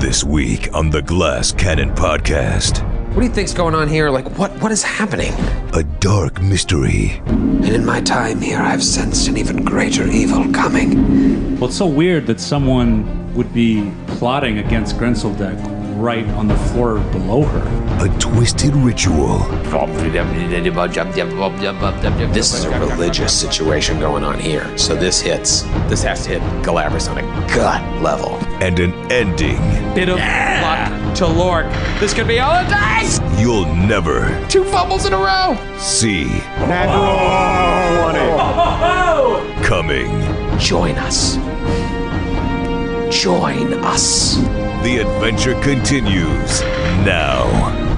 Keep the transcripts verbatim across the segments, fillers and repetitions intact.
This week on the Glass Cannon Podcast. What do you think's going on here? Like, what what is happening? A dark mystery. And in my time here, I've sensed an even greater evil coming. Well, it's so weird that someone would be plotting against Grenseldek right on the floor below her. A twisted ritual. This is a religious situation going on here. So this hits, this has to hit Galabras on a gut level. And an ending. Bit of luck to Lork. This could be all it takes! You'll never Two fumbles in a row! see coming. Join us. Join us. The adventure continues now.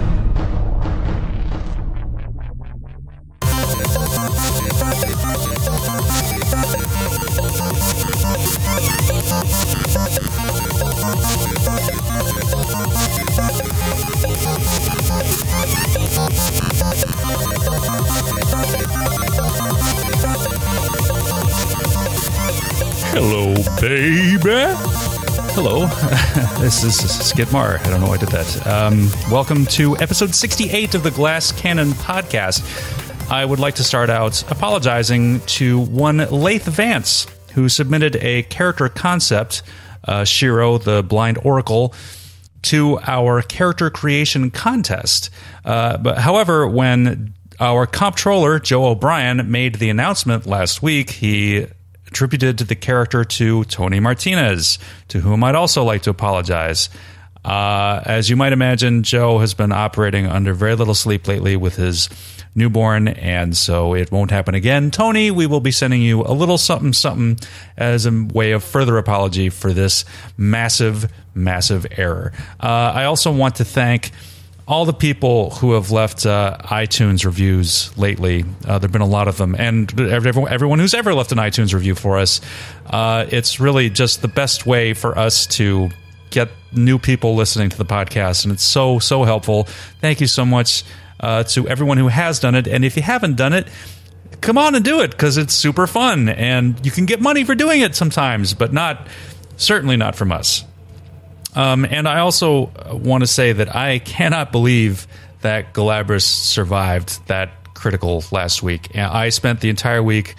Hello, baby. Hello, this is Skidmar. I don't know why I did that. Um, welcome to episode sixty-eight of the Glass Cannon Podcast. I would like to start out apologizing to one Laith Vance, who submitted a character concept, uh, Shiro, the Blind Oracle, to our character creation contest. Uh, but however, when our comptroller, Joe O'Brien, made the announcement last week, he attributed the character to Tony Martinez, to whom I'd also like to apologize. Uh, as you might imagine, Joe has been operating under very little sleep lately with his newborn, and so it won't happen again. Tony, we will be sending you a little something something as a way of further apology for this massive, massive error. Uh, I also want to thank all the people who have left uh, iTunes reviews lately. Uh, there have been a lot of them. And everyone, everyone who's ever left an iTunes review for us. Uh, it's really just the best way for us to get new people listening to the podcast. And it's so, so helpful. Thank you so much uh, to everyone who has done it. And if you haven't done it, come on and do it, because it's super fun. And you can get money for doing it sometimes, but not certainly not from us. Um, and I also want to say that I cannot believe that Galabras survived that critical last week. And I spent the entire week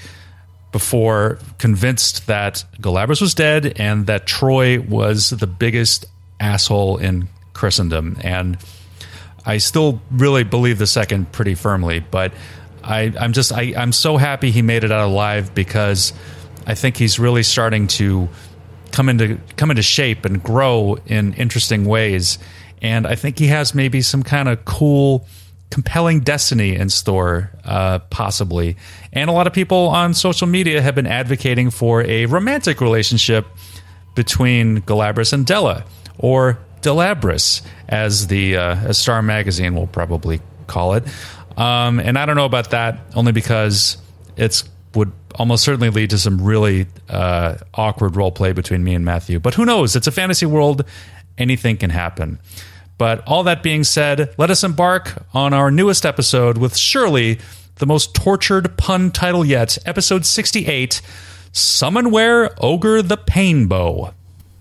before convinced that Galabras was dead and that Troy was the biggest asshole in Christendom. And I still really believe the second pretty firmly, but I, I'm just I, I'm so happy he made it out alive, because I think he's really starting to come into come into shape and grow in interesting ways. And I think he has maybe some kind of cool, compelling destiny in store, uh, possibly. And a lot of people on social media have been advocating for a romantic relationship between Galabras and Della, or Delabras, as the uh, as Star Magazine will probably call it. Um, and I don't know about that, only because it's would almost certainly lead to some really uh, awkward role play between me and Matthew. But who knows? It's a fantasy world. Anything can happen. But all that being said, let us embark on our newest episode with surely the most tortured pun title yet, episode sixty-eight, Summonware Ogre the Painbow.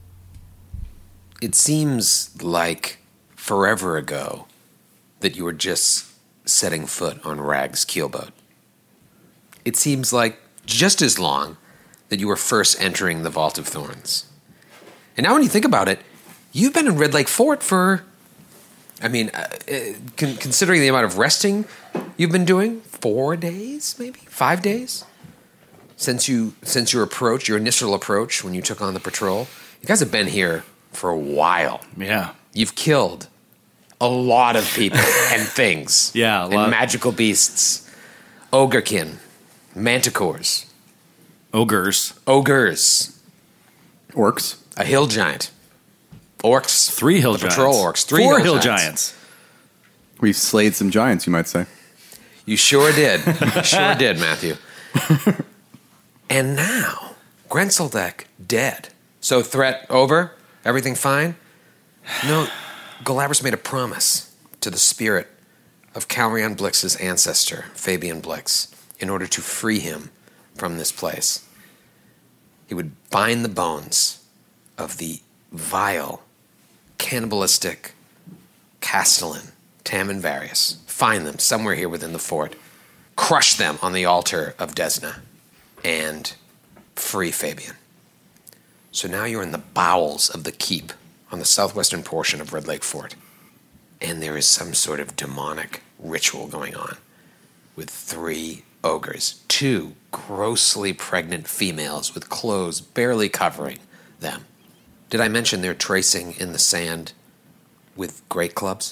It seems like forever ago that you were just setting foot on Rag's keelboat. It seems like just as long that you were first entering the Vault of Thorns. And now when you think about it, you've been in Red Lake Fort for, I mean, uh, con- considering the amount of resting you've been doing, four days, maybe? Five days? Since you since your approach, your initial approach when you took on the patrol. You guys have been here for a while. Yeah. You've killed a lot of people and things. Yeah, a lot. And magical beasts. Ogrekin. Manticores. Ogres. Ogres. Orcs. A hill giant. Orcs. Three hill the giants. Patrol orcs. Three Four hill, hill giants. giants. We've slayed some giants, you might say. You sure did. You sure did, Matthew. And now, Grenseldek dead. So threat over? Everything fine? No, Galabras made a promise to the spirit of Calrion Blix's ancestor, Fabian Blix, in order to free him from this place. He would bind the bones of the vile cannibalistic Castellan, Tammin Varius. Find them somewhere here within the fort. Crush them on the altar of Desna. And free Fabian. So now you're in the bowels of the keep on the southwestern portion of Red Lake Fort. And there is some sort of demonic ritual going on with three ogres, two grossly pregnant females with clothes barely covering them. Did I mention they're tracing in the sand with great clubs?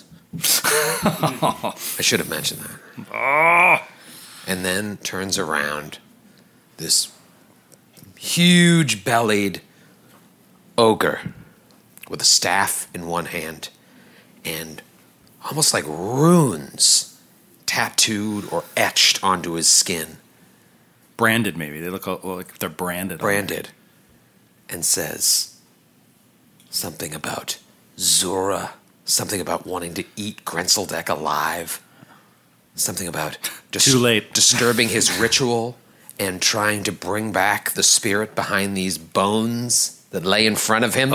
I should have mentioned that. Oh. And then turns around this huge-bellied ogre with a staff in one hand and almost like runes tattooed or etched onto his skin. Branded, maybe. They look like they're branded. Branded. And says something about Zura, something about wanting to eat Grenseldek alive, something about dis- Too late. disturbing his ritual and trying to bring back the spirit behind these bones that lay in front of him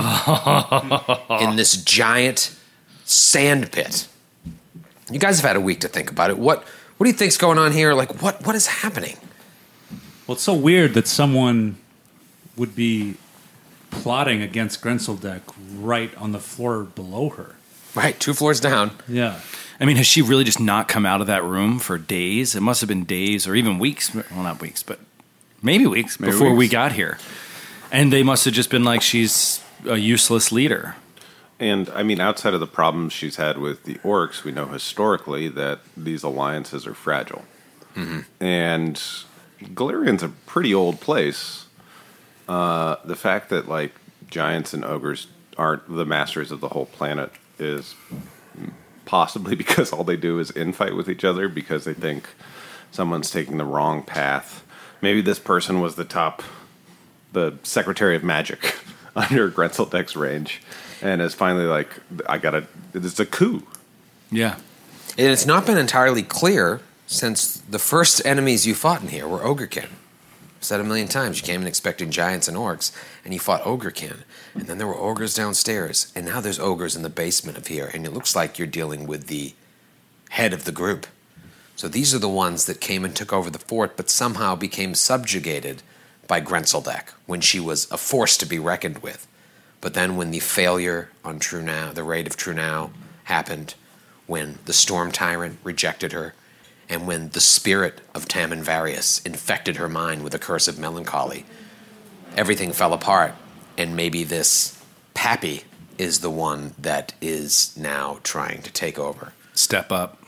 in this giant sand pit. You guys have had a week to think about it. What what do you think's going on here? Like, what what is happening? Well, it's so weird that someone would be plotting against Grenseldek right on the floor below her. Right, two floors down. Yeah. I mean, has she really just not come out of that room for days? It must have been days or even weeks. Well, not weeks, but maybe weeks Maybe before weeks. we got here. And they must have just been like, she's a useless leader. And, I mean, outside of the problems she's had with the orcs, we know historically that these alliances are fragile. Mm-hmm. And Galarian's a pretty old place. Uh, the fact that, like, giants and ogres aren't the masters of the whole planet is possibly because all they do is infight with each other because they think someone's taking the wrong path. Maybe this person was the top, the Secretary of Magic under Grenseldek's range, and is finally like, I gotta, it's a coup. Yeah. And it's not been entirely clear since the first enemies you fought in here were Ogrekin. I've said a million times, you came in expecting giants and orcs, and you fought Ogrekin. And then there were ogres downstairs, and now there's ogres in the basement of here, and it looks like you're dealing with the head of the group. So these are the ones that came and took over the fort, but somehow became subjugated by Grenseldek when she was a force to be reckoned with. But then when the failure on Trunau, the raid of Trunau, happened, when the Storm Tyrant rejected her, and when the spirit of Tammin Varius infected her mind with a curse of melancholy, everything fell apart, and maybe this Pappy is the one that is now trying to take over. Step up.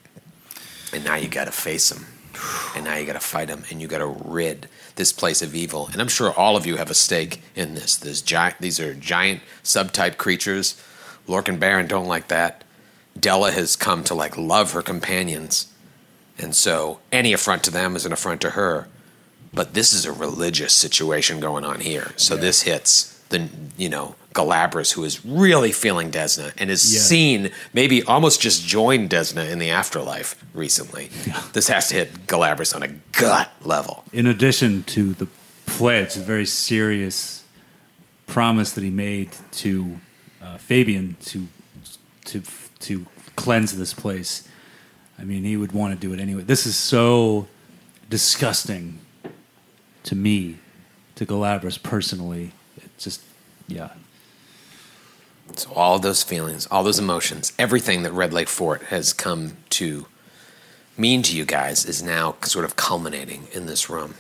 And now you gotta face him. And now you gotta fight him, and you gotta rid this place of evil. And I'm sure all of you have a stake in this. There's giant, these are giant subtype creatures. Lork and Baron don't like that. Della has come to like love her companions. And so any affront to them is an affront to her. But this is a religious situation going on here. So yeah. This hits the, you know, Galabras, who is really feeling Desna and has yeah. seen, maybe almost just joined Desna in the afterlife recently. Yeah. This has to hit Galabras on a gut level. In addition to the pledge, a very serious promise that he made to uh, Fabian to to to cleanse this place. I mean, he would want to do it anyway. This is so disgusting to me, to Galabras personally. It just, yeah. So all of those feelings, all those emotions, everything that Red Lake Fort has come to mean to you guys is now sort of culminating in this room.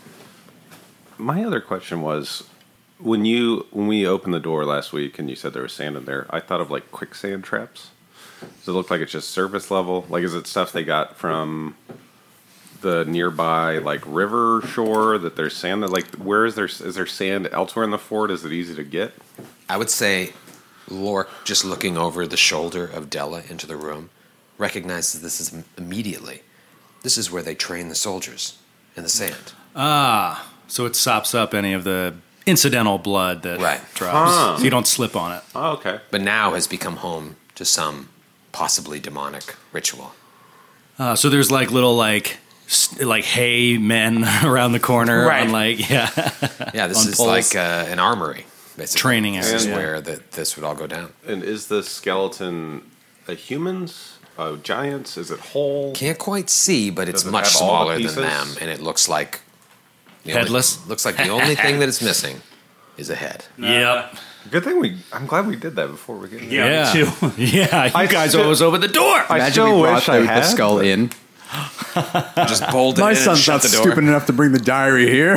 My other question was, when you when we opened the door last week and you said there was sand in there, I thought of like quicksand traps. Does it look like it's just surface level? Like, is it stuff they got from the nearby like river shore that there's sand that like where is there is there sand elsewhere in the fort? Is it easy to get? I would say Lork, just looking over the shoulder of Della into the room, recognizes this is immediately. This is where they train the soldiers in the sand. Ah, so it sops up any of the incidental blood that right. drops, huh. so you don't slip on it. Oh, okay. But now has become home to some possibly demonic ritual. Uh, so there's like little like st- like hay men around the corner, right? On like yeah, yeah. This is poles. like uh, an armory. basically. Training This area, is yeah. where that this would all go down. And is the skeleton a human's? A giant's? Is it whole? Can't quite see, but it's Does it much have all the smaller than pieces? them, and it looks like the only- Headless? looks like the only thing that it's missing is a head. Yep. Good thing we. I'm glad we did that before we get. Yeah, me too. yeah. You I guys still- always open the door. I Imagine still we brought wish the, I the had. skull in. Just bolted My in and son's shut not the door. stupid enough to bring the diary here.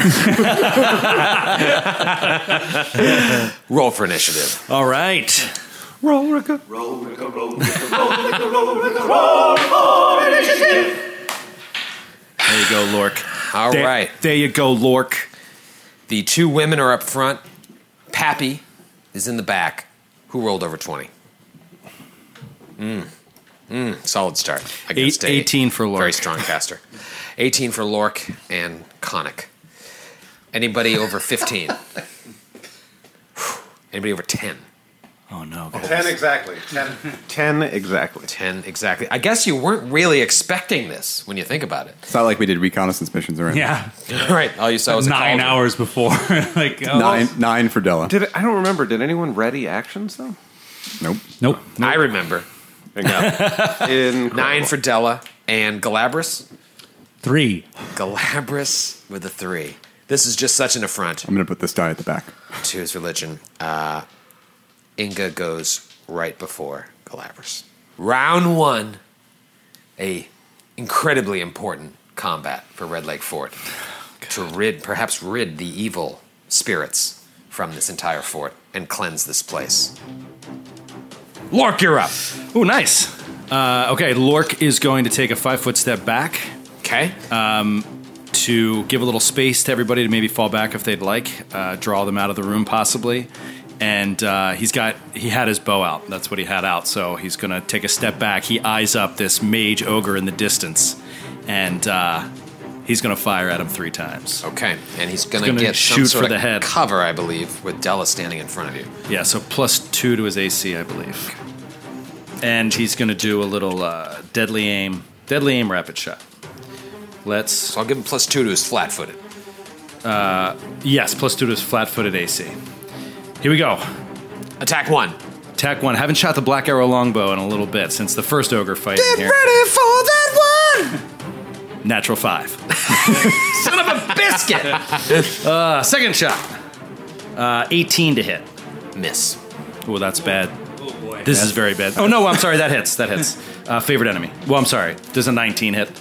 Roll for initiative. All right. Roll, Ricka. There you go, Lork. All there, right. There you go, Lork. The two women are up front. Pappy is in the back. Who rolled over twenty? Mm. Mm, solid start. Against Eight- a eighteen for Lork. Very strong caster. eighteen for Lork and Connick. Anybody over fifteen? Anybody over ten? Oh, no. Ten exactly. Ten. Ten exactly. ten exactly. I guess you weren't really expecting this when you think about it. It's not like we did reconnaissance missions or anything. Yeah, Right. All you saw was a nine cauldron. hours before. like oh. Nine, nine for Della. Did it, I don't remember. Did anyone ready actions though? Nope. Nope. I remember. In Nine for Della and Galabras. Three. Galabras with a three. This is just such an affront I'm going to put this die at the back. to his religion. Uh, Inga goes right before Galabras. Round one, a incredibly important combat for Red Lake Fort to rid, perhaps rid the evil spirits from this entire fort and cleanse this place. Lork, you're up. Oh, nice. Uh, okay, Lork is going to take a five-foot step back Okay. to give a little space to everybody to maybe fall back if they'd like, uh, draw them out of the room possibly. And uh, he's got he had his bow out. That's what he had out. So he's going to take a step back. He eyes up this mage ogre in the distance, and uh, he's going to fire at him three times. Okay, and he's going He's to gonna get some shoot sort for of the head. cover, I believe, with Della standing in front of you. Yeah, so plus two to his A C, I believe. And he's going to do a little uh, deadly aim, deadly aim rapid shot. Let's So I'll give him plus two to his flat-footed. yes, plus two to his flat-footed A C. Here we go. Attack one. Attack one. Haven't shot the black arrow longbow in a little bit since the first ogre fight in here. ready for that one! Natural five. Son of a biscuit! Uh, second shot. Uh, eighteen to hit. Miss. Oh, that's bad. This is very bad. Oh no, I'm sorry. That hits. That hits. Uh, favorite enemy. Well, I'm sorry. Does a nineteen hit?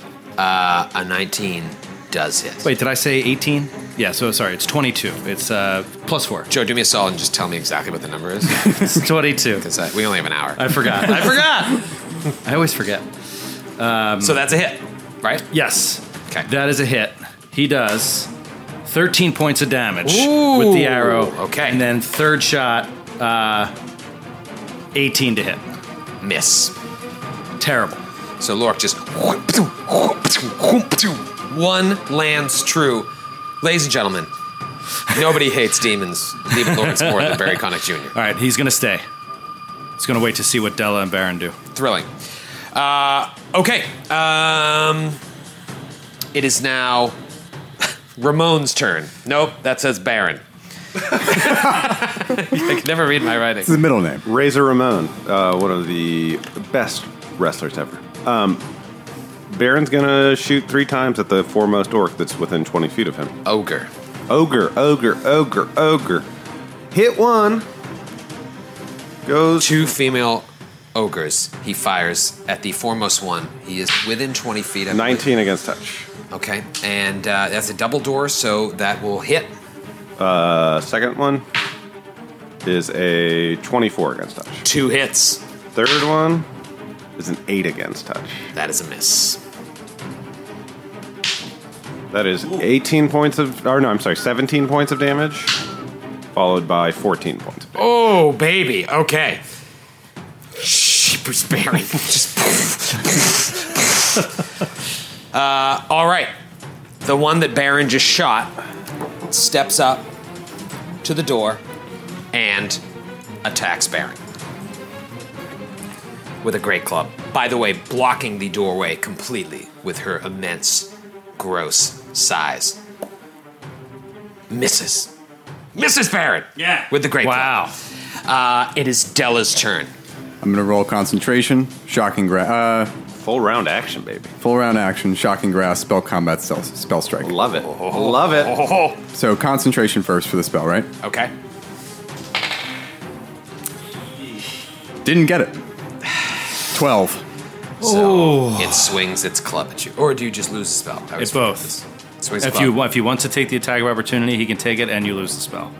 A nineteen does hit. Wait, did I say eighteen? Yeah. So sorry. It's twenty-two. It's uh, plus four. Joe, do me a solid and just tell me exactly what the number is. It's twenty-two. Because we only have an hour. I forgot. I forgot. I always forget. so that's a hit, right? Yes. Okay. That is a hit. He does thirteen points of damage Ooh, with the arrow. okay. And then third shot, uh, eighteen to hit. Miss. Terrible. So Lork just... One lands true. Ladies and gentlemen, nobody hates demons. Demon Lords more than Barry Connick Junior All right, he's going to stay. He's going to wait to see what Della and Baron do. Thrilling. Uh, okay. Um, it is now Ramon's turn. Nope, that says Baron. I can never read my writing. It's the middle name. Razor Ramon, uh, one of the best wrestlers ever. Um, Baron's gonna shoot three times at the foremost orc that's within twenty feet of him. Ogre. Ogre, ogre, ogre, ogre. Hit one. Goes Two female ogres. He fires at the foremost one. He is within twenty feet of nineteen against touch. Okay, and uh, that's a double door, so that will hit. Uh, second one is a twenty-four against touch. Two hits. Third one is an eight against touch. That is a miss. That is eighteen points of, or no, I'm sorry, seventeen points of damage, followed by fourteen points of damage. Oh, baby. Okay. Sheepers Baron. Just. uh, all right. The one that Baron just shot steps up to the door and attacks Baron with a great club. By the way, blocking the doorway completely with her immense, gross size. Misses. Missus Baron. Yeah. With the great Wow. Uh, it is Della's turn. I'm going to roll concentration, shocking grasp, uh, Full round action, baby. full round action, shocking grasp, spell combat, spell, spell strike. Love it. Love it. So concentration first for the spell, right? Okay. Didn't get it. twelve. So it swings its club at you. Or do you just lose the spell? I It's was- both. Swings If club. you if he wants to take the attack of opportunity, he can take it, and you lose the spell.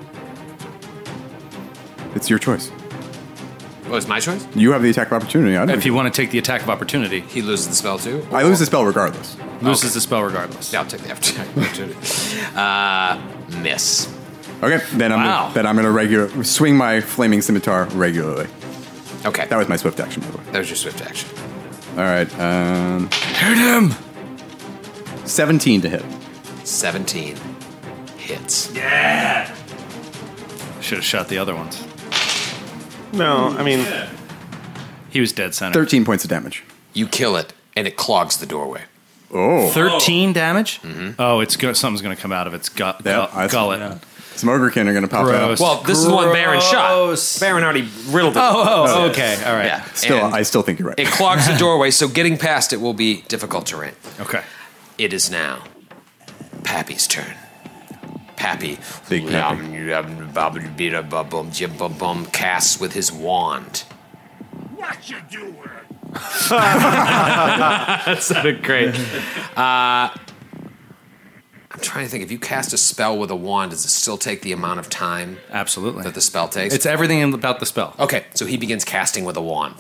It's your choice. Oh, it's my choice? You have the attack of opportunity. I, don't If you want to take the attack of opportunity, He loses the spell too? I lose the spell regardless. loses the spell regardless. Yeah, I'll take the attack of opportunity. Uh, miss. Okay, then I'm Wow. then I'm going to regular swing my flaming scimitar regularly. Okay. That was my swift action, by the way. That was your swift action. All right, um, Hit him! seventeen to hit. seventeen hits. Should have shot the other ones. No, I mean, He was dead center. thirteen points of damage. You kill it, and it clogs the doorway. Oh, Thirteen damage. Oh, it's go- something's going to come out of its gut, Yeah, gut- I- gullet. Yeah. some ogrekin are going to pop Gross. out. Well, this is the one Baron shot. Gross. Baron already riddled it. Oh, oh, okay, all right. Yeah. Still, and I still think you're right. it clogs the doorway, so getting past it will be difficult terrain. Okay. It is now Pappy's turn. Pappy, Big Pappy. casts with his wand. What you doing? That sounded great. Uh, I'm trying to think. If you cast a spell with a wand, does it still take the amount of time Absolutely. that the spell takes? It's everything in- about the spell. Okay, so he begins casting with a wand.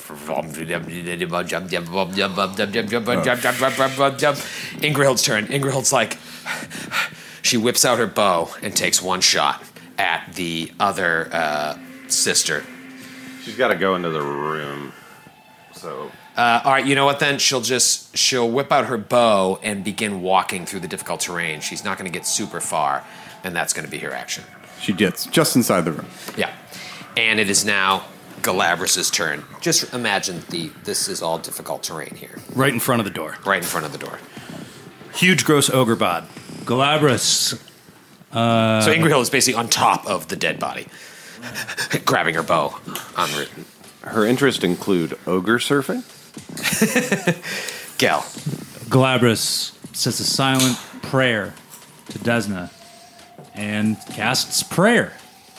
Ingrahild's turn. Ingrahild's like, she whips out her bow and takes one shot at the other uh, sister. she's got to go into the room. So Uh, all right, you know what then? She'll just, she'll whip out her bow and begin walking through the difficult terrain. She's not going to get super far, and that's going to be her action. She gets just inside the room. Yeah. And it is now Galabras' turn. Just imagine the this is all difficult terrain here, Right in front of the door. right in front of the door. Huge, gross ogre bod. Galabras. so Ingrihild is basically on top of the dead body, grabbing her bow. En route. her interests include ogre surfing. Gel. Galabras says a silent prayer to Desna and casts prayer.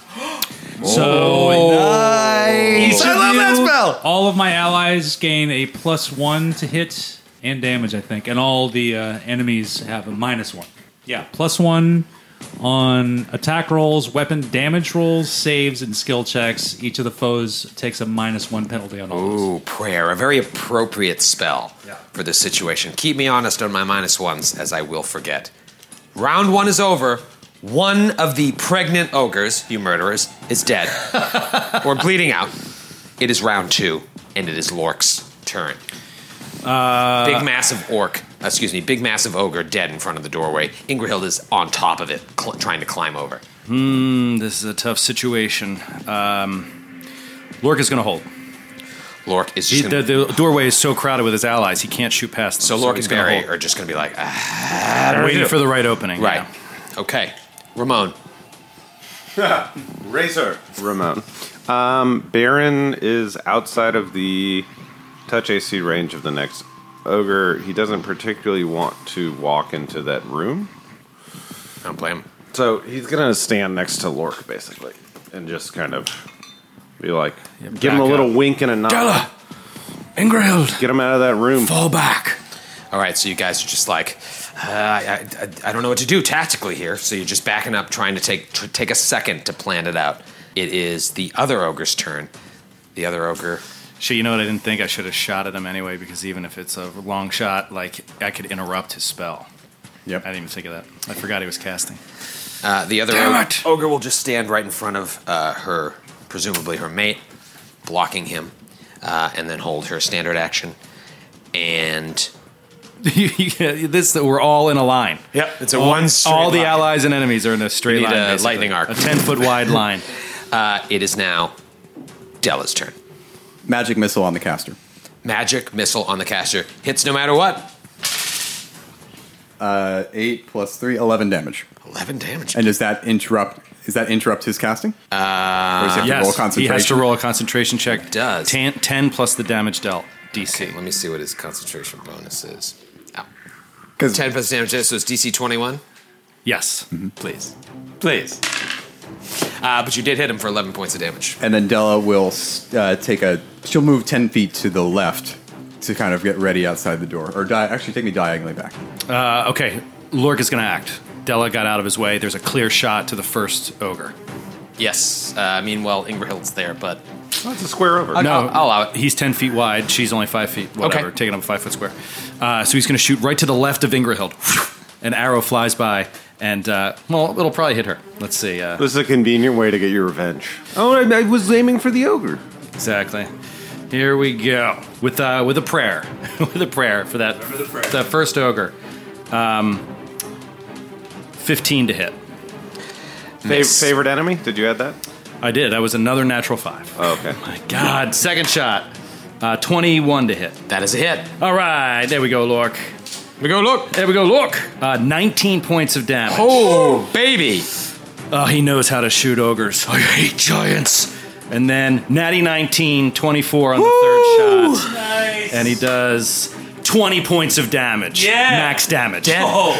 So each I of love that you- spell! All of my allies gain a plus one to hit and damage, I think, and all the uh, enemies have a minus one. Yeah, plus one on attack rolls, weapon damage rolls, saves, and skill checks. Each of the foes takes a minus one penalty on all those. Ooh, prayer. A very appropriate spell Yeah. for this situation. Keep me honest on my minus ones, as I will forget. Round one is over. One of the pregnant ogres, you murderers, is dead or bleeding out. It is round two, and it is Lork's turn. Uh, big massive orc, excuse me, big massive ogre dead in front of the doorway. Ingrihild is on top of it, cl- trying to climb over. This is a tough situation. Um, Lork is going to hold. Lork is He, just the, gonna, the doorway is so crowded with his allies, he can't shoot past them. so Lork he's and gonna Barry hold. are just going to be like, ah, waiting for the right opening. right. yeah. Okay, Ramon. Razor. Ramon. Um, Baron is outside of the touch A C range of the next ogre. He doesn't particularly want to walk into that room. I don't blame him. So he's going to stand next to Lork, basically, and just kind of be like, give him a back little up. wink and a nod. Della! Ingrihild! Get him out of that room. Fall back! All right, so you guys are just like, uh, I, I, I don't know what to do tactically here. So you're just backing up, trying to take to take a second to plan it out. It is the other ogre's turn. The other ogre. Shit, you know what? I didn't think I should have shot at him anyway, because even if it's a long shot, like, I could interrupt his spell. Yep. I didn't even think of that. I forgot he was casting. Uh, the other Damn ogre, it! ogre will just stand right in front of uh, her, presumably her mate, blocking him, uh, and then hold her standard action. And Yeah, this we're all in a line. yep, it's a All, one. straight all the line. allies and enemies are in a straight You need line. a basically. lightning arc. A ten foot wide line. Uh, it is now Della's turn. Magic missile on the caster. Magic missile on the caster hits no matter what. Uh, eight plus three, eleven damage. Eleven damage. And does that interrupt? Does that interrupt his casting? Uh, or does he have to roll Yes, he concentration? has to roll a concentration check. It does. ten, ten plus the damage dealt. D C. Okay, let me see what his concentration bonus is. Oh. 'Cause- ten plus damage, so it's D C twenty-one? Yes. Please. Please. Uh, but you did hit him for eleven points of damage. And then Della will uh, take a. She'll move ten feet to the left to kind of get ready outside the door, or di- actually take me diagonally back. Uh, okay, Lork is going to act. Della got out of his way. There's a clear shot to the first ogre. Yes. Uh, meanwhile, Ingrahild's there, but Oh, it's a square over. I'll- No, I'll- I'll allow it. He's ten feet wide. She's only five feet. Whatever, Okay. taking up a five foot square. Uh, so he's going to shoot right to the left of Ingrahild. An arrow flies by, and uh, well, it'll probably hit her. Let's see. Uh, This is a convenient way to get your revenge. Oh, I, I was aiming for the ogre. exactly. Here we go with uh, with a prayer, with a prayer for that that first ogre. Um, Fifteen to hit. Fav- Miss. favorite enemy? Did you add that? I did. That was another natural five. Oh, okay. My God, second shot. Uh, Twenty-one to hit. that is a hit. All right, there we go, Lork. We go look. There we go, Lork. Uh, Nineteen points of damage. Oh, baby. Oh, he knows how to shoot ogres. I hate giants. And then Natty nineteen, twenty-four on the third shot. Nice. And he does twenty points of damage. Yeah. Max damage. Dead. Oh,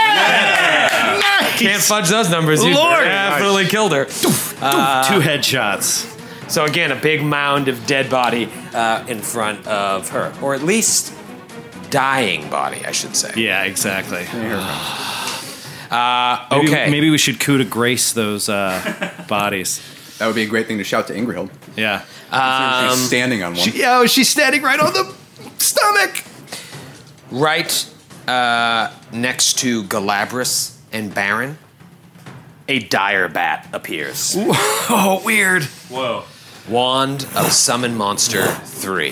Can't fudge those numbers. You Lord. definitely killed her. Two headshots. So again, a big mound of dead body uh, in front of her, or at least dying body, I should say. Yeah, exactly. Uh, Maybe, okay. Maybe we should coup de grace those uh, bodies. That would be a great thing to shout to Ingrahild. Yeah. She's standing on one. Oh, she's standing right on the stomach. Right uh, next to Galabras and Baron, a dire bat appears. Oh, weird. whoa. Wand of Summon Monster three.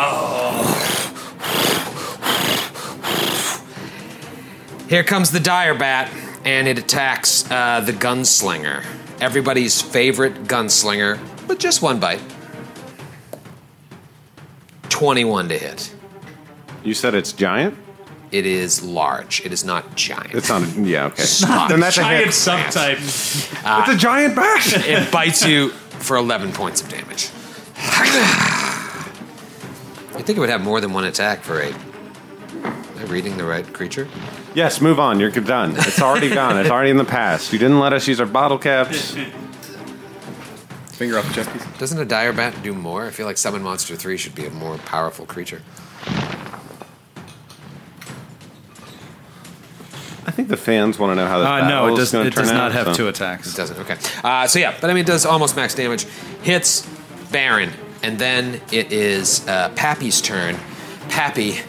Here comes the dire bat, and it attacks uh, the gunslinger. Everybody's favorite gunslinger, with just one bite. twenty-one to hit. You said it's giant? It is large. It is not giant. It's not. A, yeah, okay. Stop. Then that's a Giant hit. subtype. It's a giant bat. It bites you for eleven points of damage. You think it would have more than one attack for a... Am I reading the right creature? Yes, move on. You're done. It's already gone. It's already in the past. You didn't let us use our bottle caps. Finger off the chest piece. Doesn't a dire bat do more? I feel like Summon Monster three should be a more powerful creature. I think the fans want to know how this Uh, battle no, it is does, going it to turn does not out, have so- two It attacks. doesn't, okay. Uh, so yeah, but I mean, it does almost max damage. Hits Baron, and then it is uh, Pappy's turn. Pappy.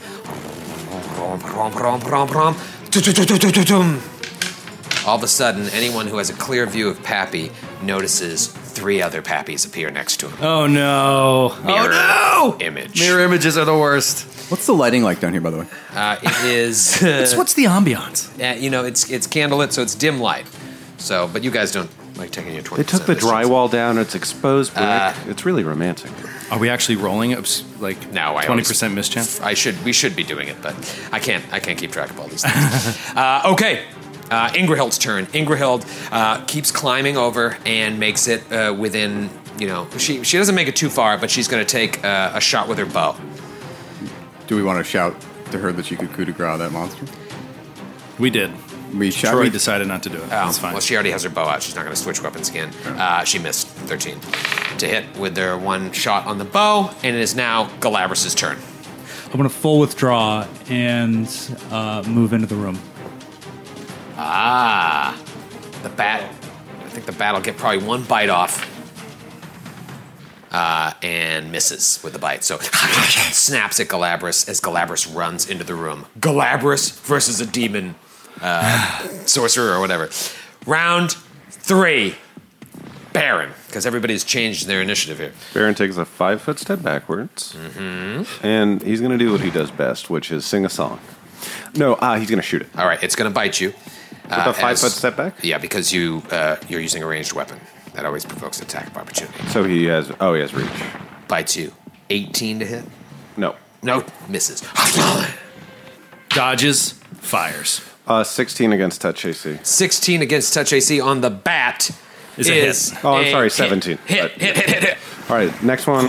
All of a sudden, anyone who has a clear view of Pappy notices three other Pappies appear next to him. Oh, no. Mirror oh, no. image. Mirror images are the worst. What's the lighting like down here, by the way? Uh, it is, So what's the ambiance? uh, you know, it's it's candlelit, so it's dim light. So, but you guys don't like taking your twenty. They took the drywall down. It's exposed brick. Uh, it's really romantic. Are we actually rolling abs- like No, I twenty always- percent mischance? I should. We should be doing it, but I can't. I can't keep track of all these things. uh, okay, uh, Ingrahild's turn. Ingrahild uh, keeps climbing over and makes it uh, within. You know, she she doesn't make it too far, but she's going to take uh, a shot with her bow. Do we want to shout to her that she could coup de grace that monster? We did. We shout. Troy we- decided not to do it. Oh, That's fine. well, she already has her bow out. She's not going to switch weapons again. Uh, she missed thirteen to hit with their one shot on the bow, and it is now Galabras' turn. I'm going to full withdraw and uh, move into the room. Ah, the bat. I think the bat will get probably one bite off. Uh, and misses with the bite. So snaps at Galabras as Galabras runs into the room. Galabras versus a demon uh, sorcerer or whatever. Round three. Baron, because everybody's changed their initiative here. Baron takes a five foot step backwards, mm-hmm. and he's going to do what he does best, which is sing a song. No, uh, he's going to shoot it. All right, it's going to bite you. With uh, a five as- foot step back? Yeah, because you uh, you're using a ranged weapon. That always provokes an attack of opportunity. So he has, oh, he has reach. Bites you. eighteen to hit. No. No, misses. Dodges, fires. Uh, sixteen against touch A C. sixteen against touch A C on the bat. Is a hit. Oh, I'm a sorry, hit. seventeen. Hit, hit, hit, hit, hit. All right, next one.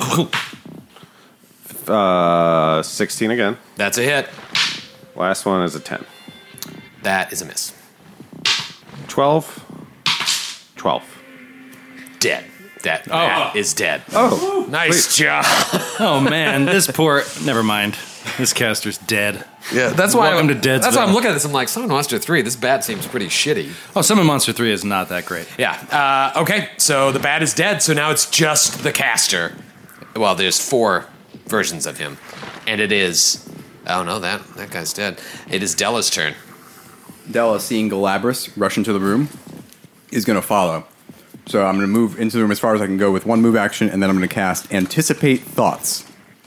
Uh, sixteen again. That's a hit. Last one is a ten. That is a miss. twelve. twelve. Dead. That bat is dead. Oh, Nice job. Oh man, this poor. Never mind. This caster's dead. Yeah, that's why. Welcome I'm, to Deadsville. That's why I'm looking at this. I'm like, Summon Monster three. This bat seems pretty shitty. Oh, Summon Monster three is not that great. Yeah. Uh, okay. So the bat is dead. So now it's just the caster. Well, there's four versions of him, and it is. Oh no, that that guy's dead. It is Della's turn. Della, seeing Galabras rush into the room, is going to follow. So I'm going to move into the room as far as I can go with one move action, and then I'm going to cast Anticipate Thoughts.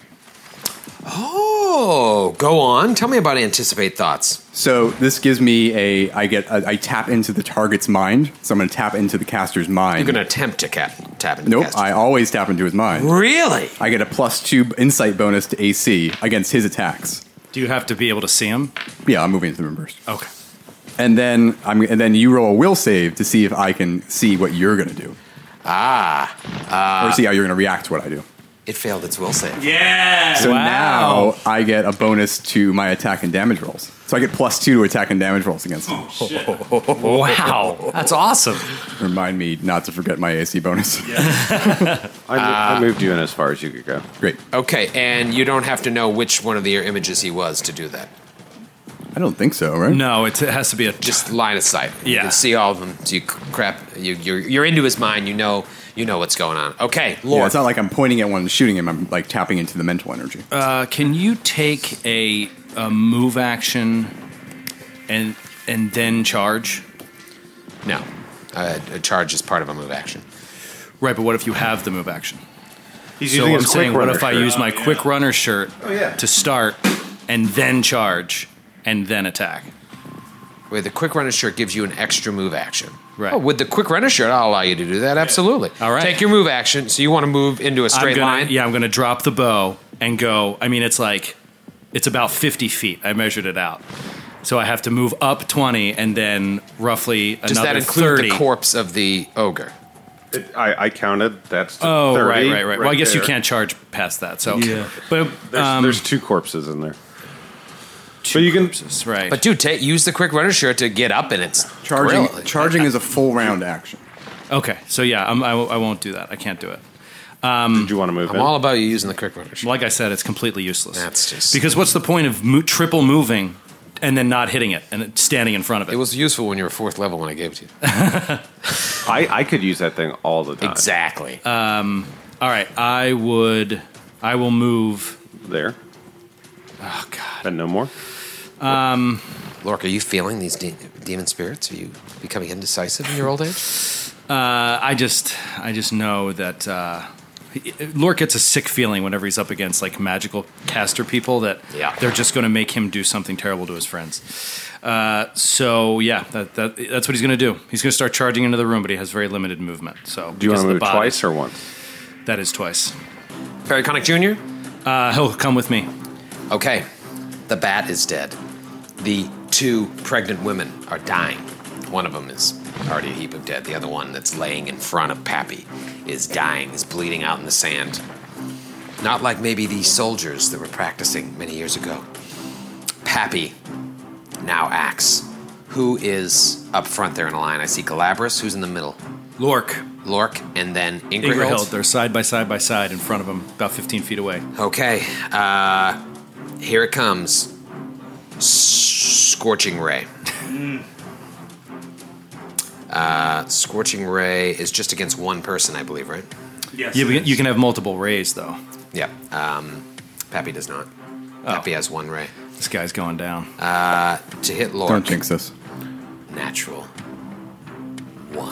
Oh, go on. Tell me about Anticipate Thoughts. So this gives me a, I get, a, I tap into the target's mind. So I'm going to tap into the caster's mind. You're going to attempt to cap, tap into Nope, the caster. I always tap into his mind. Really? I get a plus two insight bonus to A C against his attacks. Do you have to be able to see him? Yeah, I'm moving into the room first. Okay. And then I'm, and then you roll a will save to see if I can see what you're going to do, Ah. or see how you're going to react to what I do. It failed its will save. Yeah. So Wow. now I get a bonus to my attack and damage rolls. So I get plus two to attack and damage rolls against him. Wow. That's awesome. Remind me not to forget my A C bonus. I, mo- I moved you in as far as you could go. Great. Okay, and you don't have to know which one of the images he was to do that. I don't think so, right? No, it has to be a. Just line of sight. You Yeah. can see all of them. So you c- crap. You, you're you're into his mind. You know you know what's going on. Okay, Lord. Yeah, it's not like I'm pointing at one and shooting him. I'm like tapping into the mental energy. Uh, can you take a, a move action and and then charge? No, uh, a charge is part of a move action. Right, but what if you have the move action? He's So using I'm his saying, quick what runner if I shirt. use my quick runner shirt yeah. to start and then charge and then attack? Wait, the quick runner shirt gives you an extra move action. Right. Oh, with the quick runner shirt, I'll allow you to do that. Absolutely. All right. Take your move action. So you want to move into a straight I'm gonna, line. Yeah, I'm going to drop the bow and go. I mean, it's like, it's about fifty feet. I measured it out. So I have to move up twenty and then roughly Does another that include thirty. the corpse of the ogre? It, I, I counted. That's the Oh, thirty right, right, right. Well, I guess you there. can't charge past that. So, Yeah. but There's, um, there's two corpses in there. So you can. that's right. But dude, take, use the quick runner shirt to get up in its Charging, grill. charging is a full round action. okay, so yeah, I'm, I, w- I won't do that. I can't do it. Did you want to move I'm in? all about you using the quick runner shirt. Like I said, it's completely useless. That's just- because what's the point of mo- triple moving and then not hitting it and it standing in front of it? It was useful when you were fourth level when I gave it to you. I, I could use that thing all the time. Exactly. All right, I would. I will move. There. Oh God. And no more. Lork, are you feeling these de- demon spirits? Are you becoming indecisive in your old age? Uh, I just, I just know that uh, he- Lork gets a sick feeling whenever he's up against like magical caster people that Yeah. they're just going to make him do something terrible to his friends. Uh, so yeah, that, that that's what he's going to do. He's going to start charging into the room, but he has very limited movement. So Do you because want of to the move body- twice or once? That is twice. Perry Connick Junior? Uh, he'll come with me. Okay. The bat is dead. The two pregnant women are dying. One of them is already a heap of dead. The other one that's laying in front of Pappy is dying, is bleeding out in the sand. Not like maybe these soldiers that were practicing many years ago. Pappy now acts. Who is up front there in a line? I see Galabras. Who's in the middle? Lork, Lork, and then Ingrahild, Ingrahild. they're side by side by side in front of him, about fifteen feet away. Okay, uh, here it comes. Scorching Ray. uh, Scorching Ray is just against one person, I believe, right? Yes. Yeah, but you can have multiple rays though. Yeah. Um, Pappy does not. Pappy has one ray. This guy's going down. To hit Lork. Don't jinx this. Natural. One.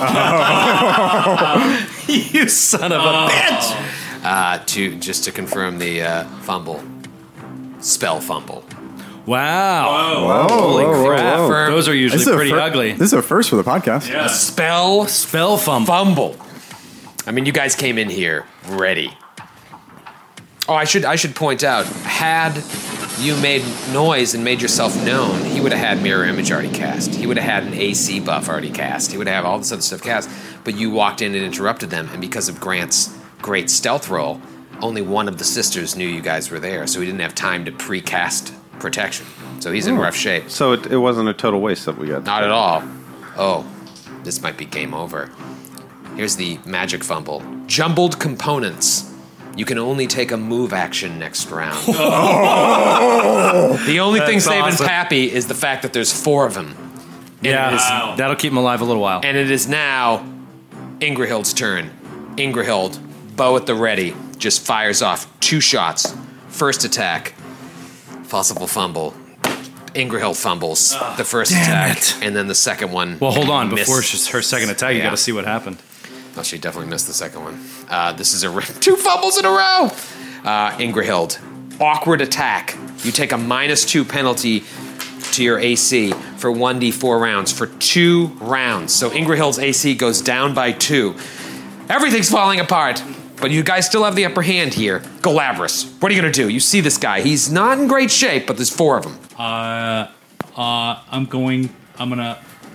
You son of a bitch! Uh, to just to confirm the uh, fumble. Spell fumble. Wow! Holy crap! whoa. Those are usually This is, a pretty fir- ugly. this is a first for the podcast. Yeah. Spell Spell fumble. fumble. I mean, you guys came in here ready. Oh, I should I should point out, had you made noise and made yourself known, he would have had mirror image already cast. He would have had an A C buff already cast. He would have all this other stuff cast. But you walked in and interrupted them, and because of Grant's great stealth roll, only one of the sisters knew you guys were there, so he didn't have time to pre-cast protection. So he's in rough shape. So it, it wasn't a total waste that we got. Not at all. Oh, this might be game over. Here's the magic fumble. Jumbled components. You can only take a move action next round. The only thing That's saving awesome. Pappy is the fact that there's four of them. Yeah, it is- that'll keep him alive a little while. And it is now Ingrahild's turn. Ingrahild, bow at the ready, just fires off two shots. First attack, possible fumble. Ingrahild fumbles the first damn attack, it. and then the second one. Well, hold on. missed. Before she's, her second attack, you Yeah. got to see what happened. Oh, she definitely missed the second one. Uh, this is a r- two fumbles in a row. Uh, Ingrahild, awkward attack. You take a minus two penalty to your A C for one d four rounds for two rounds. So Ingrahild's A C goes down by two. Everything's falling apart, but you guys still have the upper hand here. Galabras, what are you gonna do? You see this guy? He's not in great shape, but there's four of them. Uh, uh, I'm going. I'm gonna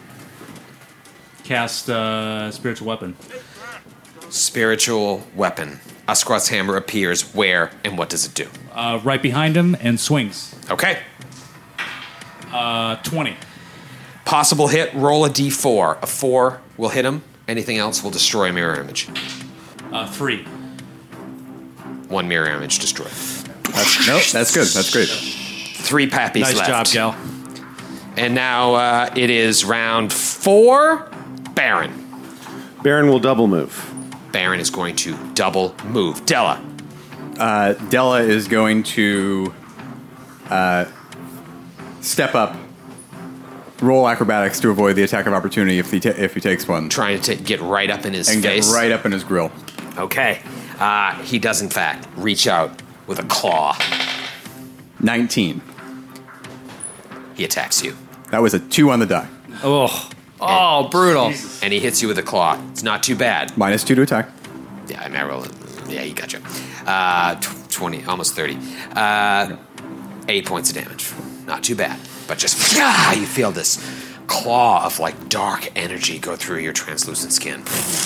cast uh, spiritual weapon. Spiritual weapon. Uskroth's hammer appears where and what does it do? Uh, right behind him and swings. Okay. Uh, twenty. Possible hit, roll a d four. A four will hit him. Anything else will destroy a mirror image. Uh, three. One mirror image destroyed. That's, nope, that's good. That's great. Three Pappies Nice left. job, Gal. And now uh, it is round four. Baron. Baron will double move. Baron is going to double move. Della. Uh, Della is going to uh, step up, roll acrobatics to avoid the attack of opportunity if he ta- if he takes one, Trying to t- get right up in his and face. get right up in his grill. Okay. Uh, he does, in fact, reach out with a claw. nineteen. He attacks you. That was a two on the die. Oh, oh, brutal. And he hits you with a claw. It's not too bad. Minus two to attack. Yeah, I mean, I rolled it. Yeah, you gotcha. Uh, tw- twenty, almost thirty. Uh, eight points of damage. Not too bad. But just, ah, you feel this claw of like dark energy go through your translucent skin.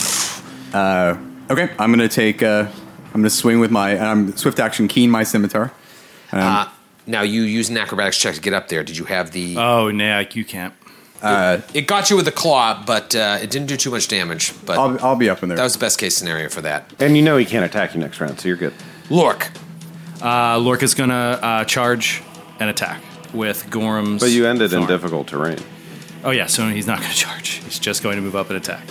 Okay, I'm gonna take. Uh, I'm gonna swing with my. I'm swift action keen my scimitar. Um, Uh, now, you use an acrobatics check to get up there. Did you have the... Oh, nah, you can't. It got you with the claw, but uh, it didn't do too much damage. But I'll, I'll be up in there. that was the best case scenario for that. And you know he can't attack you next round, so you're good. Lork. Uh, Lorca's going to uh, charge and attack with Gorham's. But you ended in thorn. difficult terrain. Oh, yeah, so he's not going to charge. He's just going to move up and attack.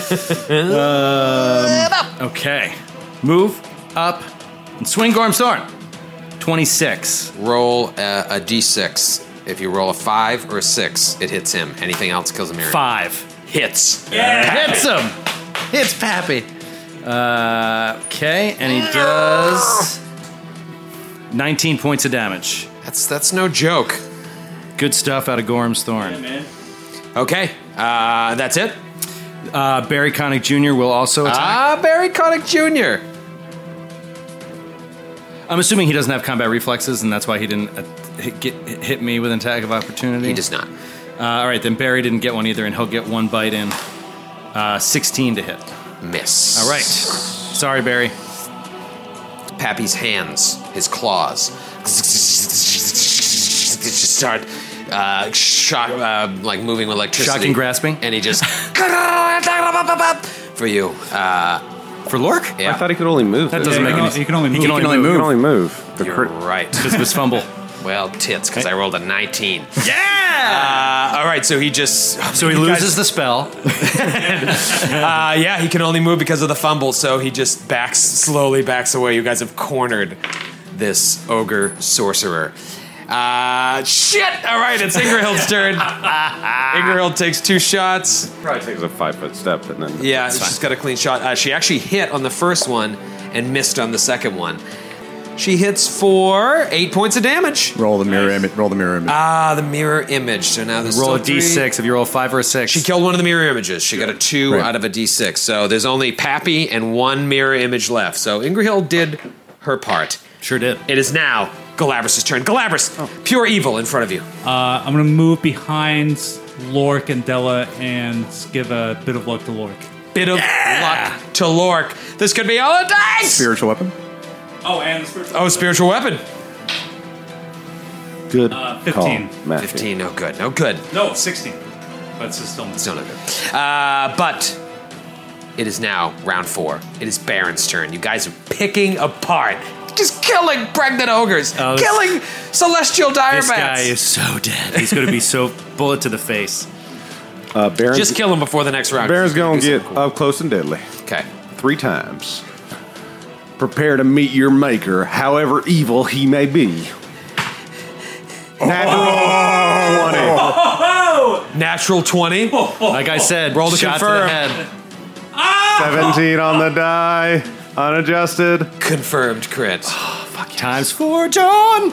um, okay. Move up and swing Gorham's thorn. twenty-six. Roll a, a d six. If you roll a five or a six, it hits him. Anything else kills a mirror. Five. Hits. Hits him. Hits Pappy. Uh, okay, and he does nineteen points of damage. That's that's no joke. Good stuff out of Gorham's Thorn. Okay, uh, that's it. Uh, Barry Connick Junior will also attack. Ah, Barry Connick Junior I'm assuming he doesn't have combat reflexes, and that's why he didn't uh, hit, get, hit me with an attack of opportunity. He does not. Uh, all right, then Barry didn't get one either, and he'll get one bite in. Uh, sixteen to hit. Miss. All right. Sorry, Barry. Pappy's hands, his claws, just start uh, shock, uh, like moving with electricity. Shocking grasping? And he just for you. Uh, For Lork? yeah, I thought he could only move. That it. doesn't Yeah, make you any can- you can only He move. can only He move. can only move. The you're crit- right. Because of his fumble. Well, tits, because I rolled a nineteen. Yeah! Uh, all right, so he just So he you loses guys- the spell. Uh, yeah, he can only move because of the fumble, so he just backs slowly backs away. You guys have cornered this ogre sorcerer. Uh, shit! All right, it's Ingrahild's turn. Ingrihild takes two shots. Probably takes a five foot step and then. Yeah, she's got a clean shot. Uh, she actually hit on the first one and missed on the second one. She hits for eight points of damage. Roll the mirror image. Roll the mirror image. Ah, the mirror image. So now there's Roll a still d three- six if you roll a five or a six. She killed one of the mirror images. She got a two Right. out of a d six. So there's only Pappy and one mirror image left. So Ingrihild did her part. Sure did. It is now Galabras' turn. Galabras, pure evil in front of you. Uh, I'm going to move behind Lork and Della and give a bit of luck to Lork. Bit of luck to Lork. This could be all the dice. Spiritual weapon. Oh, and the spiritual. Oh, spiritual weapon. Good Uh, fifteen. call, Matthew. fifteen, no good, no good. No, sixteen. But it's still Still no good. Uh, but it is now round four. It is Baron's turn. You guys are picking apart, just killing pregnant ogres, Oh, this- killing celestial dire This guy bats. is so dead. He's going to be so bullet to the face. Uh, Baron's, Just kill him before the next round. Baron's He's gonna going do to get something cool. up close and deadly. Okay. Three times. Prepare to meet your maker, however evil he may be. Natural twenty. Natural twenty. Like I said, Roll to shot confirm. to the head. seventeen on the die. Unadjusted. Confirmed crit. Times four, John.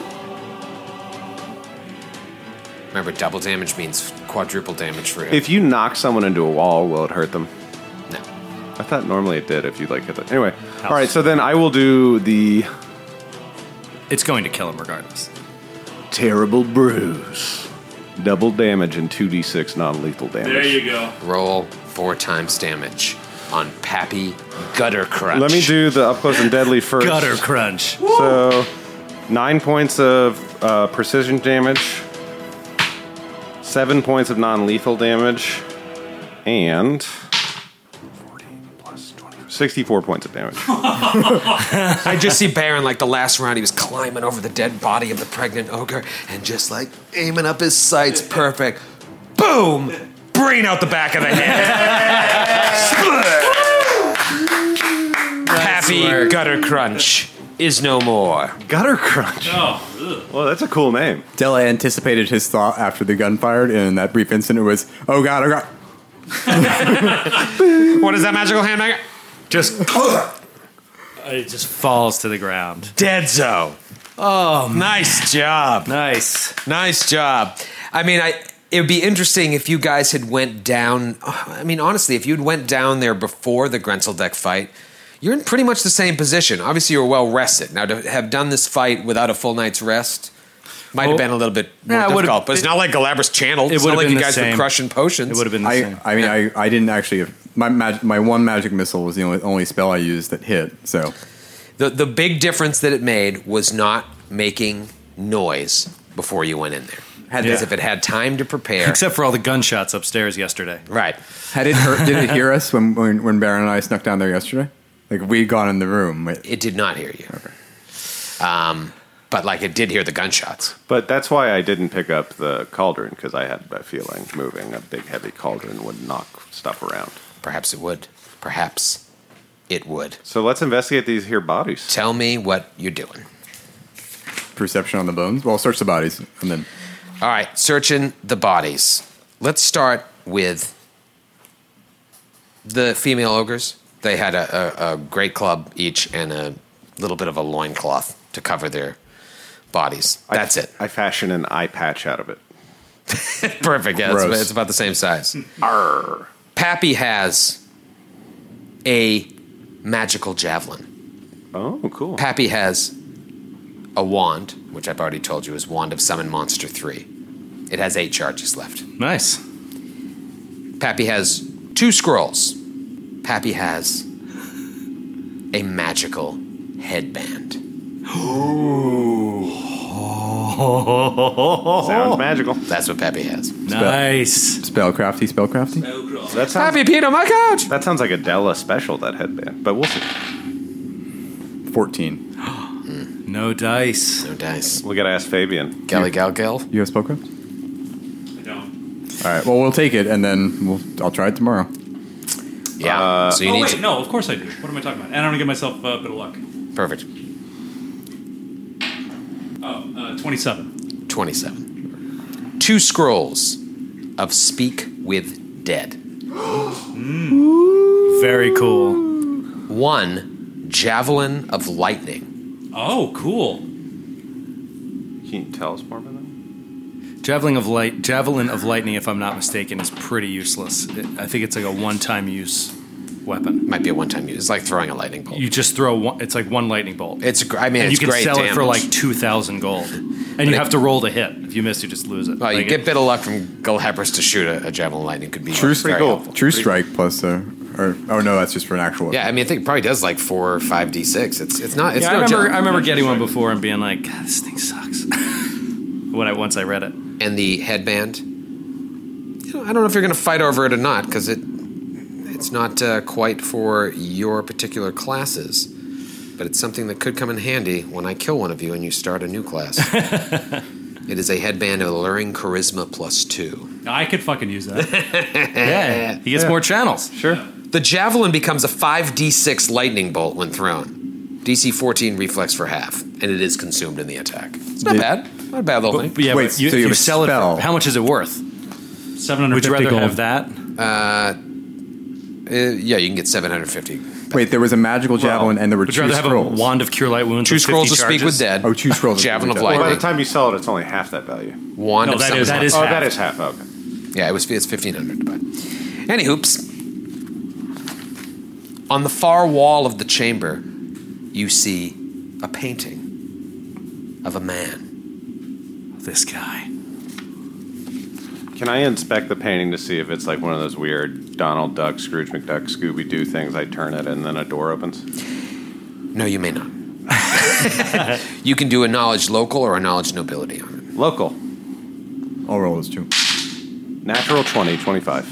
Remember, double damage means quadruple damage for him. If you knock someone into a wall, will it hurt them? no. I thought normally it did if you like hit them. Anyway, all right. So then I will do the It's going to kill him regardless. terrible bruise. Double damage and two d six non-lethal damage. There you go. Roll four times damage on Pappy Gutter Crunch. Let me do the up close and deadly first. Gutter crunch. So nine points of uh, precision damage, seven points of non-lethal damage, and fourteen plus twenty, sixty-four points of damage. I just see Baron like the last round. He was climbing over the dead body of the pregnant ogre and just like aiming up his sights perfect. Boom! Brain out the back of the head. Pappy Gutter Crunch is no more. Gutter Crunch. Oh, Well, that's a cool name. Della anticipated his thought after the gun fired, and in that brief instant, it was, "Oh God, oh God." What is that magical hand maker? Just it just falls to the ground. Deadzo. Oh, nice job. Nice. Nice job. I mean, I it would be interesting if you guys had went down. I mean, honestly, if you'd went down there before the Grenseldeck fight, you're in pretty much the same position. Obviously, you were well rested. Now, to have done this fight without a full night's rest might have Well, been a little bit more yeah, it would've- difficult. But it's not like Galabras channeled. It It's would not have like been you the guys same. were crushing potions. It would have been the I, same. I mean, I, I didn't actually. My mag, my one magic missile was the only, only spell I used that hit. So The the big difference that it made was not making noise before you went in there. Because Yeah. if it had time to prepare, Except for all the gunshots upstairs yesterday. right? had it hurt? Did it hear us when, when when Baron and I snuck down there yesterday? Like if we'd gone in the room. It, It did not hear you. Um, but like it did hear the gunshots. But that's why I didn't pick up the cauldron, because I had a feeling moving a big heavy cauldron would knock stuff around. Perhaps it would. Perhaps it would. So let's investigate these here bodies. Tell me what you're doing. perception on the bones. Well, search the bodies and then. All right, searching the bodies. Let's start with the female ogres. They had a, a, a great club each and a little bit of a loincloth to cover their bodies. That's I, it. I fashion an eye patch out of it. Perfect. Yeah, it's, Gross. it's about the same size. Arr. Pappy has a magical javelin. Oh, cool. Pappy has a wand, which I've already told you is Wand of Summon Monster three. It has eight charges left. Nice. Pappy has two scrolls. Pappy has a magical headband. Sounds magical. That's what Pappy has. Nice. Spellcrafty, spellcrafty. That sounds, Pappy peed on my couch! that sounds like a Della special, that headband. But we'll see. fourteen. No dice. No dice. We gotta ask Fabian. Gally gal gal. You have spellcraft? I don't. All right. Well, we'll take it and then we'll. I'll try it tomorrow. Yeah. so you Oh, need wait, to. no, of course I do. What am I talking about? And I'm going to give myself a bit of luck. Perfect. Oh, uh, twenty-seven. twenty-seven. Two scrolls of Speak with Dead. Very cool. One Javelin of Lightning. Oh, cool. Can you tell us more about that? Javelin of light, javelin of lightning, if I'm not mistaken, is pretty useless. It, I think it's like a one-time use. weapon. Might be a one-time use. It's like throwing a lightning bolt. You just throw one. It's like one lightning bolt. It's. gr- I mean, and it's you can great sell damage. it for like two thousand gold, and you it- have to roll to hit. If you miss, you just lose it. Well, you Like get it- a bit of luck from Galhebris to shoot a, a javelin lightning could be True very strike. helpful. True strike plus uh, or oh no, that's just for an actual. Yeah, I mean, I think it probably does like four or five d six. It's it's not. It's Yeah, no I remember. joke. I remember getting one before and being like, God, "This thing sucks." when I once I read it. And the headband. You know, I don't know if you're going to fight over it or not because it it's not uh, quite for your particular classes, but it's something that could come in handy when I kill one of you and you start a new class. It is a headband of alluring charisma plus two. I could fucking use that. Yeah, he gets more channels. Sure. The javelin becomes a five d six lightning bolt when thrown. D C fourteen reflex for half, and it is consumed in the attack. It's not Did- bad. Not a bad little But, thing. yeah, Wait, but you, so you you have a sell it. spell. For, how much is it worth? seven hundred Would you fifty rather gold. have that? Uh, yeah, you can get seven hundred fifty. Wait, there was a magical javelin and there were Would you two rather have scrolls. a wand of cure light wounds? Two with scrolls fifty to speak with charges? dead. Oh, two scrolls. Javelin of By By lightning. the time you sell it, it's only half that value. Wand No, of that summoned is- that is Oh, half. that is half. Okay. Yeah, it was it's fifteen hundred. But any hoops. On the far wall of the chamber, you see a painting of a man. This guy. Can I inspect the painting to see if it's like one of those weird Donald Duck, Scrooge McDuck, Scooby Doo things? I turn it and then a door opens. No, you may not. You can do a knowledge local or a knowledge nobility on it. Local. I'll roll those two. Natural twenty, twenty-five.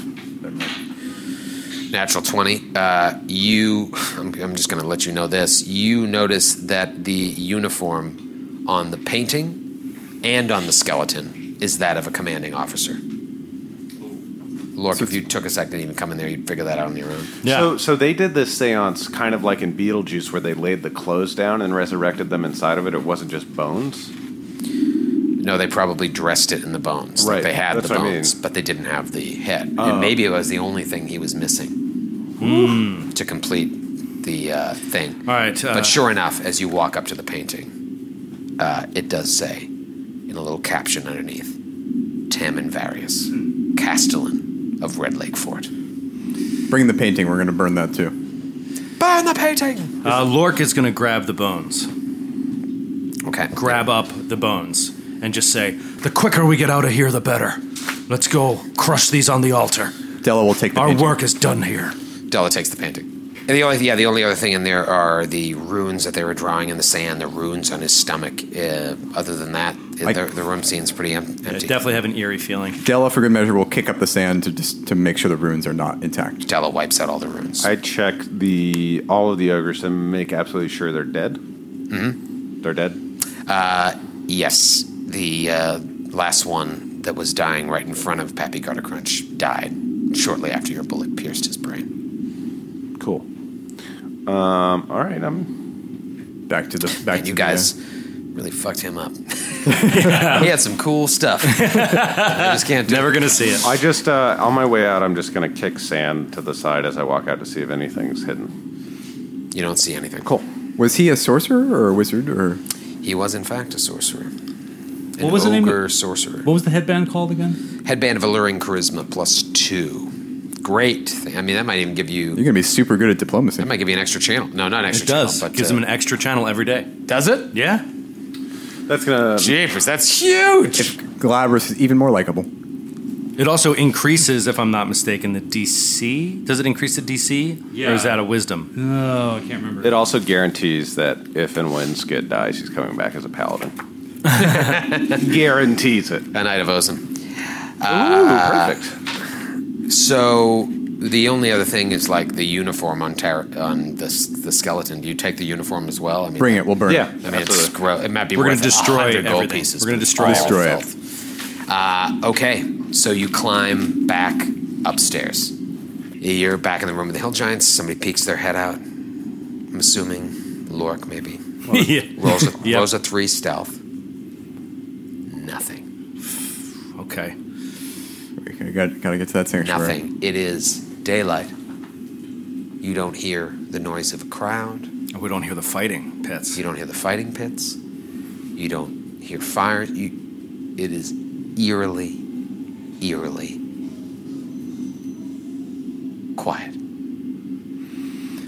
Natural twenty. Uh, you, I'm, I'm just going to let you know this. You notice that the uniform on the painting and on the skeleton is that of a commanding officer. Lork, if you took a second to even come in there, you'd figure that out on your own. Yeah. So, so they did this seance kind of like in Beetlejuice where they laid the clothes down and resurrected them inside of it. It wasn't just bones. No, they probably dressed it in the bones. Like Right, they had that's the what I mean. bones, but they didn't have the head. Oh. And maybe it was the only thing he was missing to complete the uh, thing. All right. Uh, But sure enough, as you walk up to the painting, uh, it does say, in a little caption underneath, Tammin Various, Castellan of Red Lake Fort. Bring the painting. We're going to burn that too. Burn the painting! uh, Lork is going to grab the bones. Okay. Grab up the bones and just say, "The quicker we get out of here, the better. Let's go crush these on the altar. Della will take the Our painting. work is done here." Della takes the painting. And the only, yeah, the only other thing in there are the runes that they were drawing in the sand, the runes on his stomach. Uh, other than that, I- the, the room seems pretty em- I empty. definitely have an eerie feeling. Della, for good measure, will kick up the sand to just to make sure the runes are not intact. Della wipes out all the runes. I check the all of the ogres to make absolutely sure they're dead. Mm-hmm. They're dead. Yes, the uh, last one that was dying right in front of Pappy Gartercrunch died shortly after your bullet pierced his brain. Cool. Um, all right, I'm Back to the back. And to you the, uh, guys really fucked him up. He had some cool stuff. I just can't do Never going to see it. I just uh, on my way out. I'm just gonna kick sand to the side as I walk out to see if anything's hidden. You don't see anything. Cool. Was he a sorcerer or a wizard or? He was, in fact, a sorcerer. An What was the name of- ogre sorcerer. What was the headband called again? Headband of Alluring Charisma plus two. Great thing. I mean, that might even give you... You're going to be super good at diplomacy. That might give you an extra channel. No, not an extra It does. channel. But, Gives uh, him an extra channel every day. Does it? Yeah. That's gonna. Jeepers, that's huge! Galabras is even more likable. It also increases, if I'm not mistaken, the D C. Does it increase the D C? Yeah. Or is that a wisdom? Oh, I can't remember. It also guarantees that if and when Skid dies, he's coming back as a paladin. Guarantees it. A Knight of Ozen. Ooh, perfect. So the only other thing is like the uniform on tar- on the the skeleton. Do you take the uniform as well? I mean, Bring it. We'll burn Yeah. it. I mean, it's Absolutely. gro- it might be We're worth gonna destroy one hundred gold everything. pieces. We're gonna but it's destroy all Destroy it. filth. Uh, okay, so you climb back upstairs. You're back in the room with the hill giants. Somebody peeks their head out. I'm assuming Lork maybe. yeah. Rolls a, Yep. rolls a three stealth. Nothing. Okay. Okay, got got to get to that sanctuary. Nothing. It is daylight. You don't hear the noise of a crowd. We don't hear the fighting pits. You don't hear the fighting pits. You don't hear fire. You, it is eerily, eerily quiet.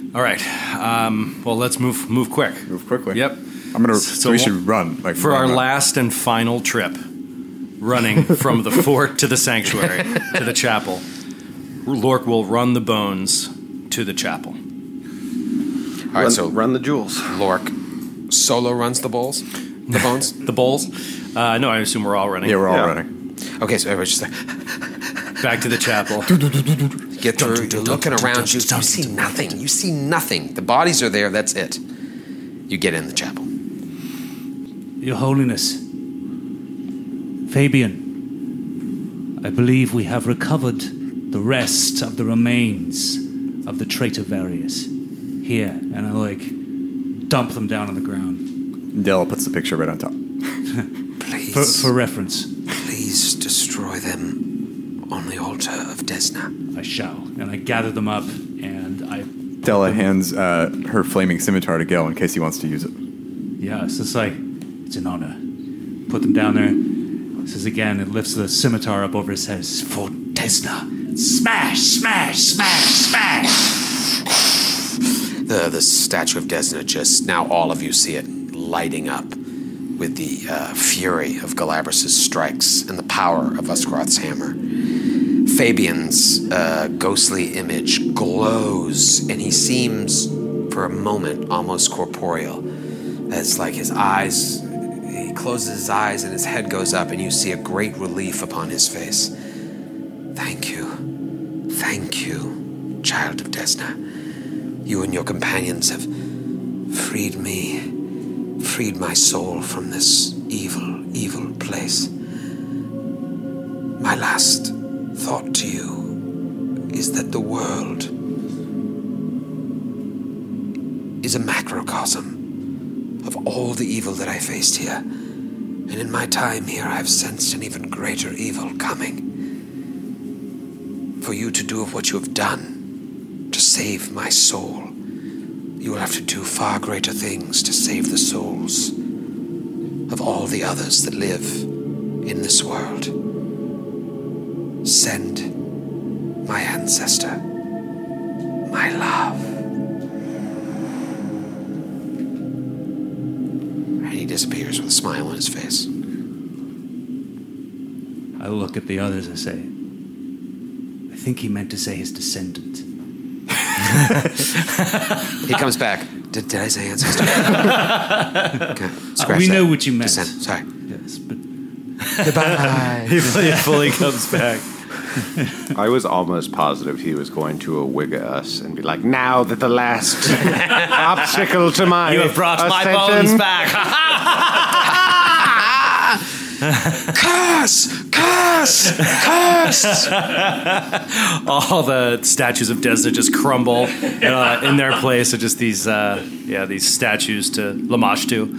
All right. Um, well, let's move move quick. Move quickly. Yep. I'm gonna. So So we we'll- should run. Like For run, our run. last and final trip, running from the fort to the sanctuary to the chapel, Lork will run the bones to the chapel. All right, run, so run the jewels. Lork solo runs the bowls, the bones. The bowls? Uh, no, I assume we're all running. Yeah, we're all Yeah. running. Okay, so everybody's just like, Back to the chapel. get through. You're looking around you. You see nothing. You see nothing. The bodies are there. That's it. You get in the chapel. Your Holiness, Fabian, I believe we have recovered the rest of the remains of the traitor Varius here, and I like dump them down on the ground Della puts the picture right on top. Please, for, for reference. please destroy them on the altar of Desna. I shall, and I gather them up, and I Della hands uh, her flaming scimitar to Gil in case he wants to use it. yeah, it's just like it's an honor. Put them down there. Says again, it lifts the scimitar up over his head. Says, for Desna, smash, smash, smash, smash. The the statue of Desna just now. All of you see it lighting up with the uh, fury of Galabras' strikes and the power of Uskroth's hammer. Fabian's uh, ghostly image glows, and he seems, for a moment, almost corporeal. As like his eyes, he closes his eyes and his head goes up, and you see a great relief upon his face. Thank you. Thank you, child of Desna. You and your companions have freed me, freed my soul from this evil, evil place. My last thought to you is that the world is a macrocosm of all the evil that I faced here. And in my time here, I've sensed an even greater evil coming. For you to do what you have done, to save my soul, you will have to do far greater things to save the souls of all the others that live in this world. Send my ancestor my love. And he disappears with a smile on his face. I look at the others and say, I think he meant to say his descendant. He comes back. Did, did I say ancestor? Okay, scratch we that. know what you meant. Descend- Sorry. Yes, but Goodbye. He fully comes back. I was almost positive he was going to awigga us and be like, now that the last obstacle to my You have brought my ascension- bones back. Curse! Curse! Curse! All the statues of Desna just crumble uh, in their place. Are just these, uh, yeah, these statues to Lamashtu.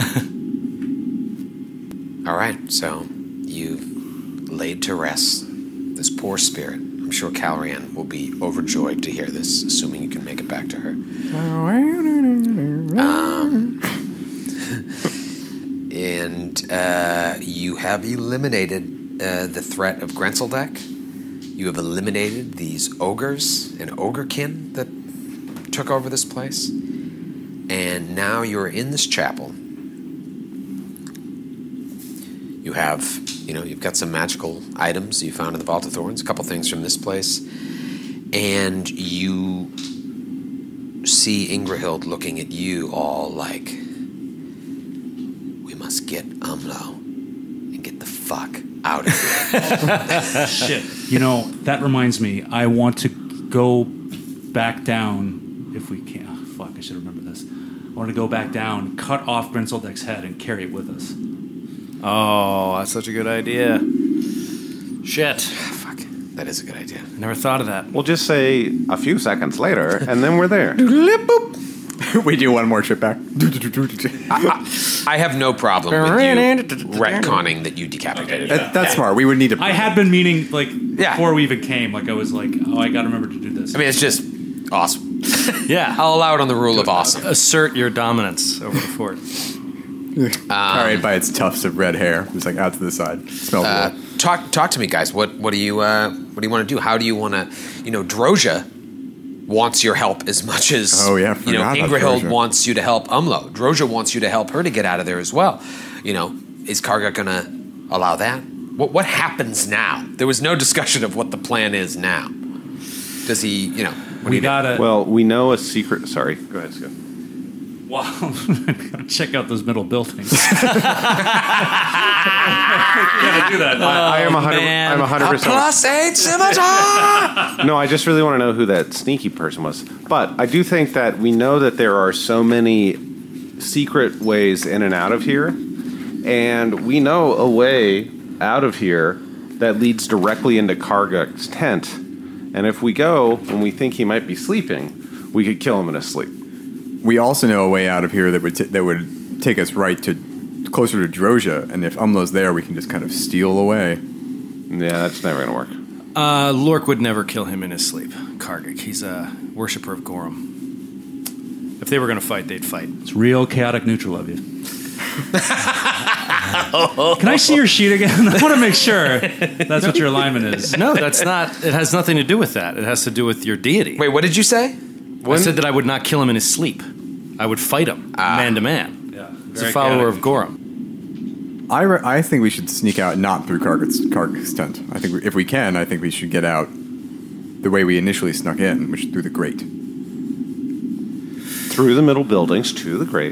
All right, so you've laid to rest this poor spirit. I'm sure Calrian will be overjoyed to hear this, assuming you can make it back to her. Um, and uh, you have eliminated uh, the threat of Grenseldek. You have eliminated these ogres and ogrekin that took over this place. And now you're in this chapel. You have, you know, you've got some magical items you found in the Vault of Thorns, a couple things from this place. And you see Ingrahild looking at you all like, we must get Umlo and get the fuck out of here. shit. You know, that reminds me, I want to go back down if we can. Oh, fuck, I should remember this. I want to go back down, cut off Grinseldek's head, and carry it with us. Oh, that's such a good idea. Shit. Fuck, that is a good idea. Never thought of that. We'll just say a few seconds later, and then we're there. We do one more trip back. I have no problem with you retconning that you decapitated her. That- that's smart. We would need to. I had been meaning, like, Yeah. before we even came, like, I was like, oh, I gotta remember to do this. I mean, it's just awesome. Yeah. I'll allow it on the rule of awesome. Assert your dominance over the fort. Carried by its tufts of red hair, just like out to the side. Smells Uh, good. talk talk to me, guys. What what do you uh, what do you want to do? How do you want to, you know, Droja wants your help as much as Oh, yeah, you know. forgot about Ingrihild Droja. wants you to help Umlo. Droja wants you to help her to get out of there as well. You know, is Karga going to allow that? What what happens now? There was no discussion of what the plan is now. Does he? You know, what do We you do? gotta. Well, we know a secret. Sorry, go ahead, Scott. Well, we gotta check out those middle buildings. we gotta do that. I am a hundred. man. I'm a hundred A percent. plus eight scimitar. No, I just really want to know who that sneaky person was. But I do think that we know that there are so many secret ways in and out of here, and we know a way out of here that leads directly into Karguk's tent. And if we go when we think he might be sleeping, we could kill him in his sleep. We also know a way out of here that would t- that would take us right to closer to Droja, and if Umlo's there, we can just kind of steal away. Yeah, that's never going to work. Uh, Lork would never kill him in his sleep. Karguk, he's a worshiper of Gorham. If they were going to fight, they'd fight. It's real chaotic neutral of you. Can I see your sheet again? I want to make sure that's what your alignment is. No, that's not. It has nothing to do with that. It has to do with your deity. Wait, what did you say? I said that I would not kill him in his sleep. I would fight him, man to man. Yeah, He's a follower of Gorham. I, re- I think we should sneak out not through Karguk's, Karguk's tent. I think we, if we can, I think we should get out the way we initially snuck in, which is through the grate. Through the middle buildings to the grate.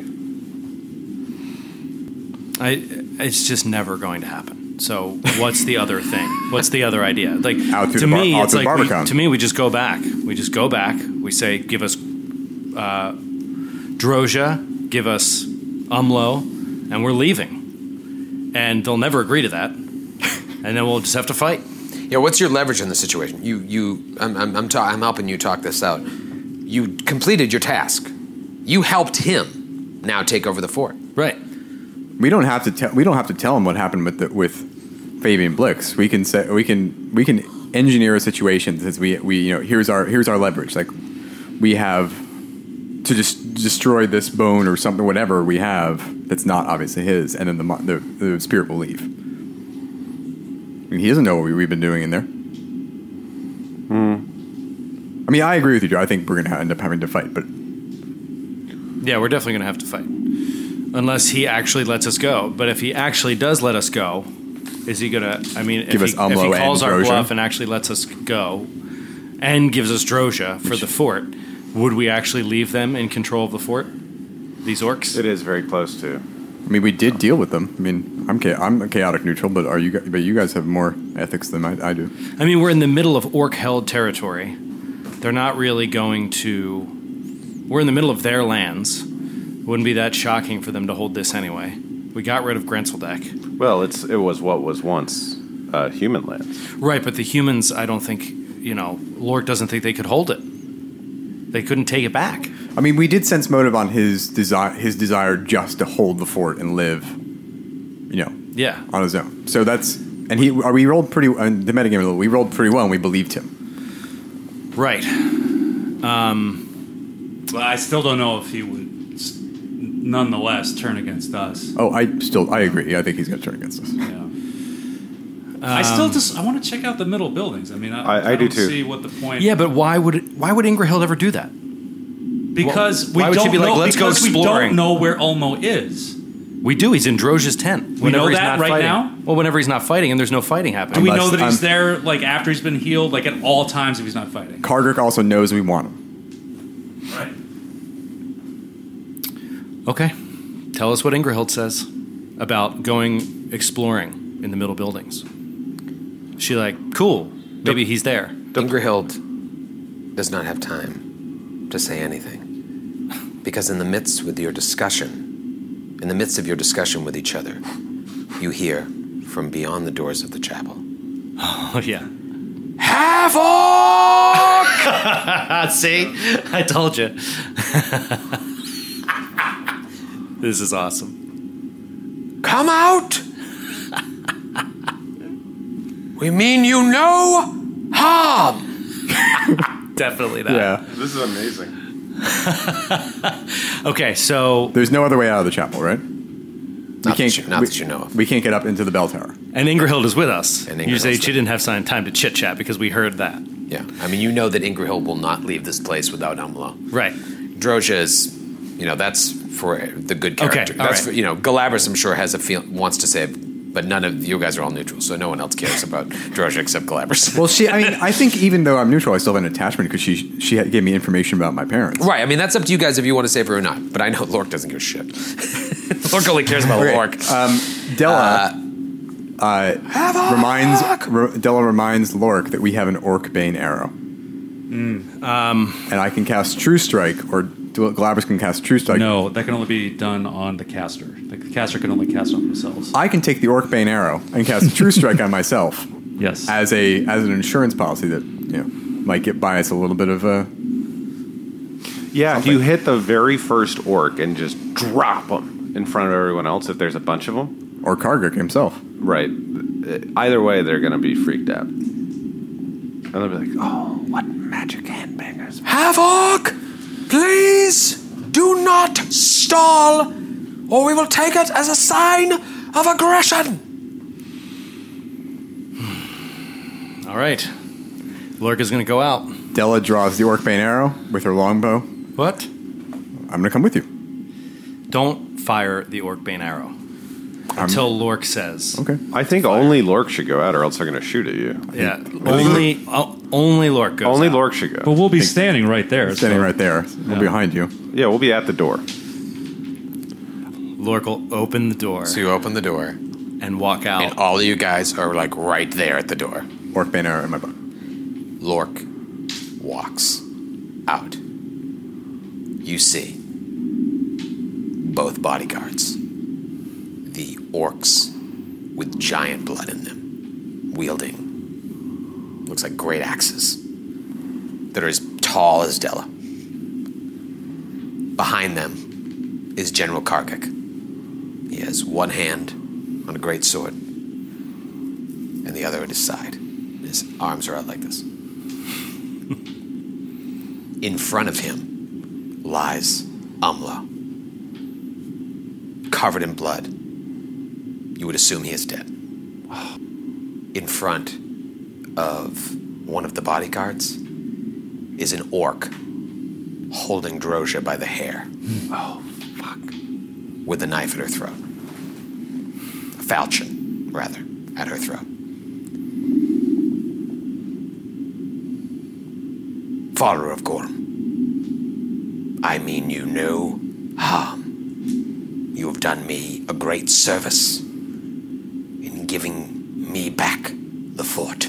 I. It's just never going to happen. So what's the other thing? What's the other idea? Like Out through to the bar- me, out it's through the like we, Barbican. to me we just go back. We just go back. We say, give us uh, Droja, give us Umlo, and we're leaving. And they'll never agree to that. And then we'll just have to fight. Yeah, what's your leverage in the situation? You, you, I'm, I'm, I'm, ta- I'm helping you talk this out. You completed your task. You helped him now take over the fort. Right. We don't have to tell. We don't have to tell him what happened with the, with Fabian Blix. We can say we can we can engineer a situation since we we you know here's our here's our leverage. Like we have to just destroy this bone or something, whatever we have that's not obviously his, and then the mo- the, the spirit will leave. I mean, he doesn't know what we, we've been doing in there. I mean, I agree with you, Joe. I think we're going to end up having to fight, but Yeah, we're definitely going to have to fight. Unless he actually lets us go. But if he actually does let us go, is he going to, I mean, Give if, us he, Umlo if he calls and our Droja? bluff and actually lets us go and gives us Droja for the fort, would we actually leave them in control of the fort? These orcs? It is very close to. I mean, we did deal with them. I mean, I'm cha- I'm chaotic neutral, but are you? gu- But you guys have more ethics than I, I do. I mean, we're in the middle of orc-held territory. They're not really going to... We're in the middle of their lands. Wouldn't be that shocking for them to hold this anyway. We got rid of Grenseldeck. Well, it's it was what was once uh, human lands. Right, but the humans, I don't think, you know, Lork doesn't think they could hold it. They couldn't take it back. I mean, we did sense motive on his desire, his desire just to hold the fort and live, you know, Yeah. on his own. So that's and he. uh, We rolled pretty. Uh, the metagame, we rolled pretty well, and we believed him. Right. But I still don't know if he would s- nonetheless turn against us. Oh, I still I agree. I think he's going to turn against us. Yeah. I still just I want to check out the middle buildings. I mean, I, I- I I do don't too. see what the point. Yeah, but why would why would Ingrihild ever do that? because why we would she don't be like, know. "Let's go because we exploring"? don't know where Ulmo is. We do. He's in Droja's tent. We know he's that not right fighting. now? Well, whenever he's not fighting, and there's no fighting happening. Do we Unless- know that he's um, there like after he's been healed, like at all times if he's not fighting? Kargurk also knows we want him. Right. Okay. Tell us what Ingrihild says about going exploring in the middle buildings. She like, cool. Maybe he's there. Ingrihild does not have time to say anything. Because in the midst with your discussion, in the midst of your discussion with each other, you hear from beyond the doors of the chapel. Oh, yeah. Havoc! See? I told you. This is awesome. Come out! We mean you no harm! Definitely that. Yeah. This is amazing. Okay, so... There's no other way out of the chapel, right? We Not, that, you, not we, that you know of. We can't get up into the bell tower. And Ingrihild is with us. And You Ingrihild say is she there. didn't have time time to chit-chat because we heard that. Yeah. I mean, you know that Ingrahill will not leave this place without Umlo. Right. Drozha is, you know, that's for the good character. Okay, all that's right. for, you know, Galabras, I'm sure, has a feel wants to save, but none of you guys are all neutral, so no one else cares about Drozha except Galabras. Well, she. I mean, I think even though I'm neutral, I still have an attachment because she she had- gave me information about my parents. Right. I mean, that's up to you guys if you want to save her or not. But I know Lork doesn't give a shit. Lork only cares about Okay, Lork. Um, Della uh, reminds re, Della reminds Lork that we have an Orc Bane arrow, Mm, um, and I can cast True Strike, or Galabras can cast True Strike. No, that can only be done on the caster. The caster can only cast on themselves. I can take the Orc Bane arrow and cast True Strike on myself. Yes. As a as an insurance policy that you know might get by us a little bit of a. Yeah, if Something. you hit the very first orc and just drop them in front of everyone else, if there's a bunch of them, or Karguk himself, right? Either way, they're going to be freaked out, and they'll be like, "Oh, what magic handbangers!" Havoc! Please do not stall, or we will take it as a sign of aggression. all right. Lork is going to go out. Della draws the Orc Bane arrow with her longbow. What? I'm going to come with you. Don't fire the Orc Bane arrow until Lork says. Okay. I think only Lork should go out, or else they're going to shoot at you. Yeah. Only uh, only Lork goes Only out. Lork should go. But we'll be standing right there. Standing so- right there. We'll be behind you. Yeah, we'll be at the door. Lork will open the door So you open the door, and walk out. and all of you guys are like right there at the door. Orc Bane arrow in my book. Lork walks out. You see both bodyguards, the orcs with giant blood in them, wielding, looks like great axes that are as tall as Della. Behind them is General Karguk. He has one hand on a great sword and the other at his side. His arms are out like this. In front of him lies Umlo, covered in blood. You would assume he is dead. In front of one of the bodyguards is an orc holding Drozha by the hair. Oh, fuck. With a knife at her throat. A falchion, rather, at her throat. Follower of Gorm, I mean you no harm. You have done me a great service in giving me back the fort.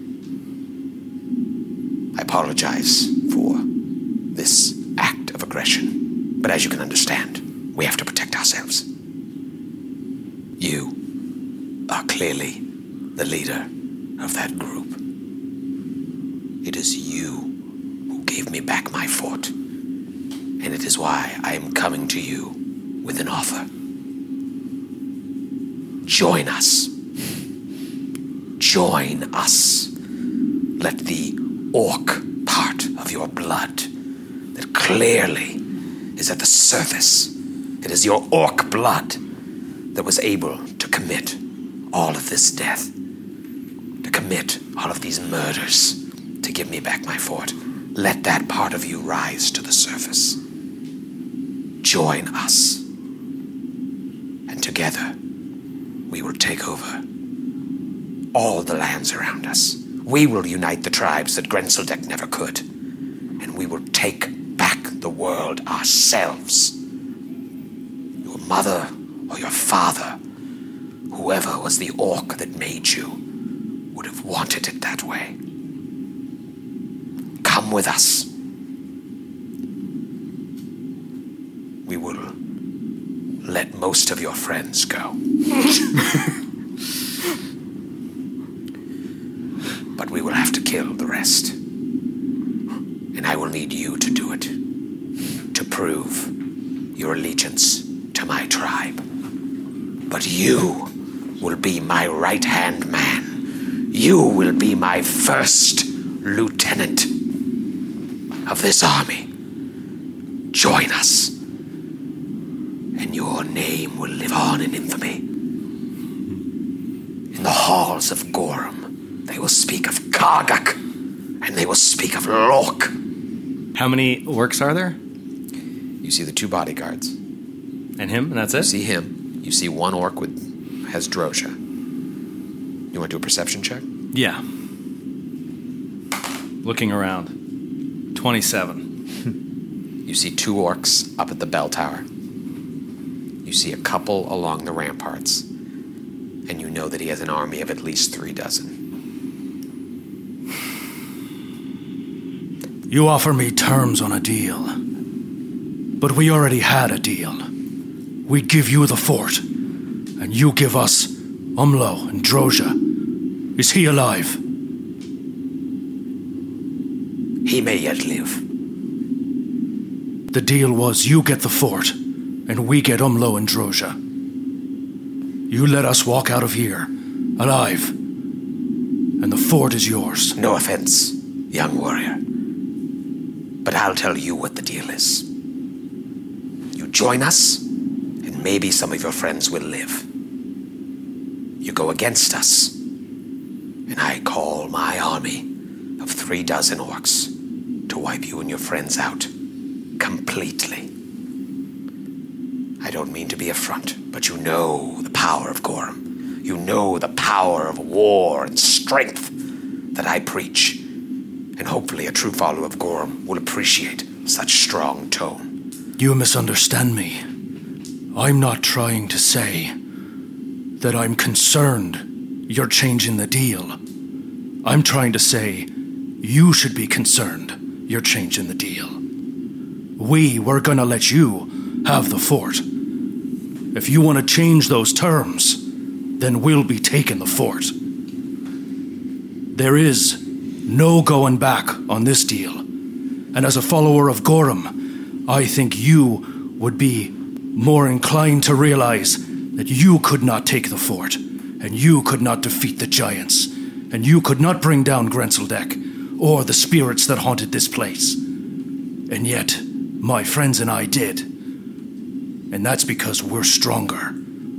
I apologize for this act of aggression, but as you can understand, we have to protect ourselves. You are clearly the leader of that group. It is you who gave me back my fort, and it is why I am coming to you with an offer. Join us. Join us. Let the orc part of your blood that clearly is at the surface. It is your orc blood that was able to commit all of this death, to commit all of these murders, to give me back my fort. Let that part of you rise to the surface. Join us. And together, we will take over all the lands around us. We will unite the tribes that Grenseldek never could. And we will take back the world ourselves. Your mother or your father, whoever was the orc that made you, would have wanted it that way. Come with us. We will let most of your friends go. But we will have to kill the rest. And I will need you to do it. To prove your allegiance to my tribe. But you will be my right-hand man. You will be my first lieutenant of this army. Join us. And your name will live on in infamy. In the halls of Gorm, they will speak of Karguk and they will speak of Lork. How many orcs are there? You see the two bodyguards. And him, and that's it? You see him. You see one orc with has Drosha. You want to do a perception check? Yeah. Looking around. twenty-seven. You see two orcs up at the bell tower. You see a couple along the ramparts. And you know that he has an army of at least three dozen. You offer me terms on a deal. But we already had a deal. We give you the fort, and you give us Umlo and Drosha. Is he alive? He may yet live. The deal was you get the fort, and we get Umlo and Drosha. You let us walk out of here, alive, and the fort is yours. No offense, young warrior. But I'll tell you what the deal is. You join us, and maybe some of your friends will live. You go against us, and I call my army of three dozen orcs to wipe you and your friends out completely. I don't mean to be a front, but you know the power of Gorm. You know the power of war and strength that I preach. And hopefully a true follower of Gorm will appreciate such strong tone. You misunderstand me. I'm not trying to say that I'm concerned you're changing the deal. I'm trying to say you should be concerned you're changing the deal. We were gonna let you have the fort. If you want to change those terms, then we'll be taking the fort. There is no going back on this deal. And as a follower of Gorm, I think you would be more inclined to realize that you could not take the fort, and you could not defeat the giants, and you could not bring down Grenseldek, or the spirits that haunted this place. And yet, my friends and I did. And that's because we're stronger.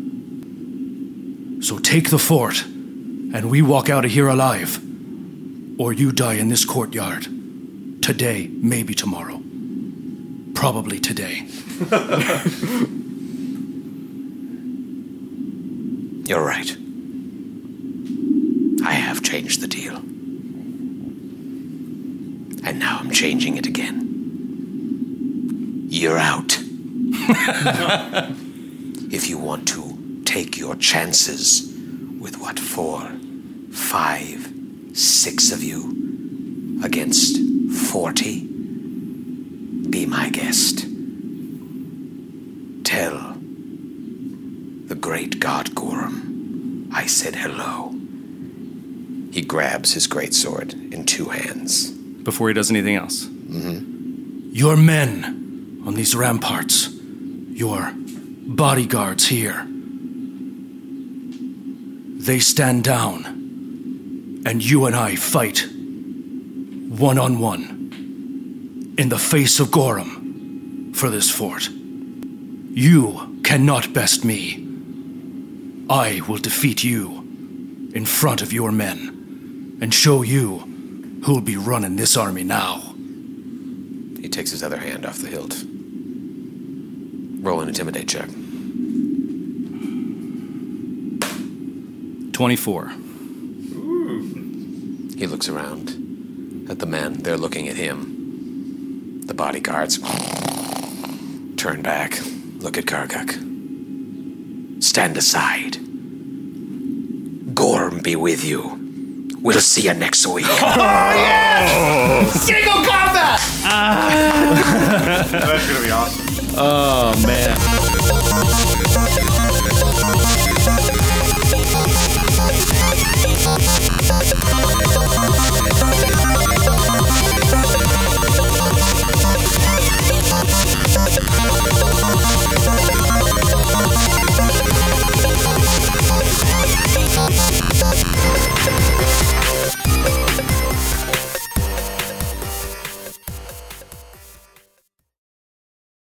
So take the fort, and we walk out of here alive. Or you die in this courtyard. Today, maybe tomorrow. Probably today. You're right. I have changed the deal. And now I'm changing it again. You're out. If you want to take your chances with what, four, five, six of you against forty, be my guest. Tell the great god Gorm I said hello. He grabs his greatsword in two hands. Before he does anything else. Mm-hmm. Your men on these ramparts, your bodyguards here, they stand down, and you and I fight one-on-one in the face of Gorm for this fort. You cannot best me. I will defeat you in front of your men and show you who'll be running this army now. He takes his other hand off the hilt. Roll an intimidate check. twenty-four. He looks around at the men. They're looking at him. The bodyguards turn back. Look at Karguk. Stand aside. Gorm be with you. We'll see you next week. Oh, yeah! Single combat! That's gonna be awesome. Oh, man.